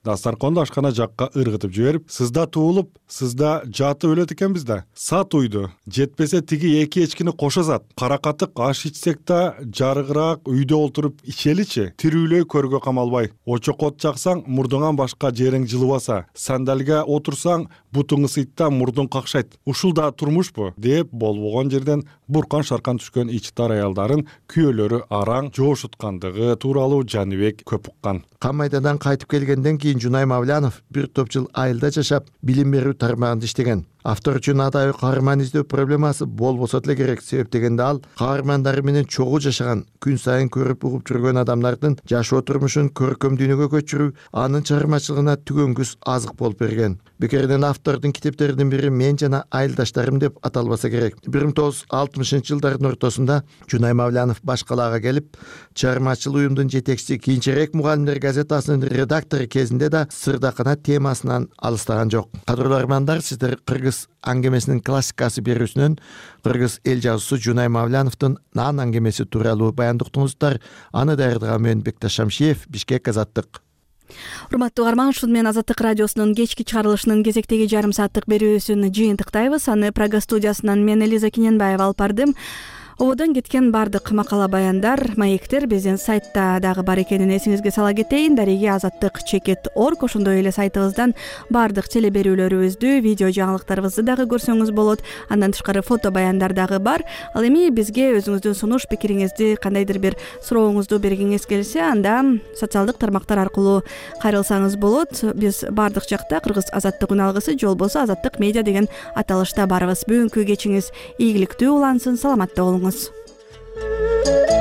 дасторконду ашкана жакка ыргытып жиберип, сызда туулуп, сызда жатып өлөт экенбиз да. Сат уйду. Жетпесе тиги эки эчкини кошо сат. Каракатык аш ичсек да жарыгыраак үйдө олтуруп ичеличи. Тирүүлөй көргө камалбай. Очокот чаксаң, мурдуңан башка жериң жылыбаса. Сандалга отурсаң, бутуң ысыйтта, мурдуң какшайт. Ушул да турмушпу деп болбогон жерден буркан шаркан түшкөн ичтар аялдарын күйөөлөрү араң жоошуткандыгы тууралуу Жаныбек көп уккан. Кам майдандан кайтып келгенден кийин Жунай Мавлянов бир топ жыл айылда жашап, билим берүү тармагында иштеген. Автор үчүн адайы каарман издөө проблемасы болбосо деле керек, себеп дегенде ал каармандары менен чогуу жашаган, күн сайын көрүп угуп жүргөн адамдардын жашоо турмушун көркөм дүйнөгө көчүрүү анын чыгармачылыгына түгөнгүс азык болуп берген. Бекерден автордун китептеринин бири Мен жана айылдаштарым деп аталбаса керек. бир миң тогуз жүз алтымышынчы жылдардын ортосунда Жунай Мавлянов Баш калаага келип, чыгармачыл уюмдун жетекчиси, кийинчерээк Мугалимдер газетасынын редактору кезинде да сырдакана темасынан алыстаган жок. Кадырлуу армандар, сиздер кыргыз аңгемесинин классикасы берүүсүнөн кыргыз эл жазуусу Жунай Мавляновдун Нан аңгемеси тууралуу баяндык уктуңуздар. Аны даярдаган мен Бекташ Шамшиев, Бишкек, Азаттык. Урматтуу угарман, ушун менен Азаттык радиосунун кечки чыгарылышынын кезектеги жарым сааттык берүүсүн жыйынтыктайбыз. Аны Прага студиясынан мен Элиза Кененбаева алып бардым. Ободон кеткен бардык макала баяндар, маектер биздин сайтта дагы бар экенин эсиңизге сала кетейин. Дареги азаттык чекит орг, ошондой эле сайтыбыздан бардык теле берүүлөрүбүздү, видео жаңылыктарыбызды дагы көрсөңүз болот. Андан тышкары фото баяндар дагы бар. Ал эми бизге өзүңүздүн сунуш пикириңизди, кандайдыр бир сурооңузду бергиңиз келсе, анда социалдык тармактар аркылуу кайрылсаңыз болот. Биз бардык жакта Кыргыз азаттык үн алгысы, же болбосо Азаттык медиа деген аталышта барбыз. Бүгүнкү кечиңиз ийгиликтүү улансын, саламатта болуңуз.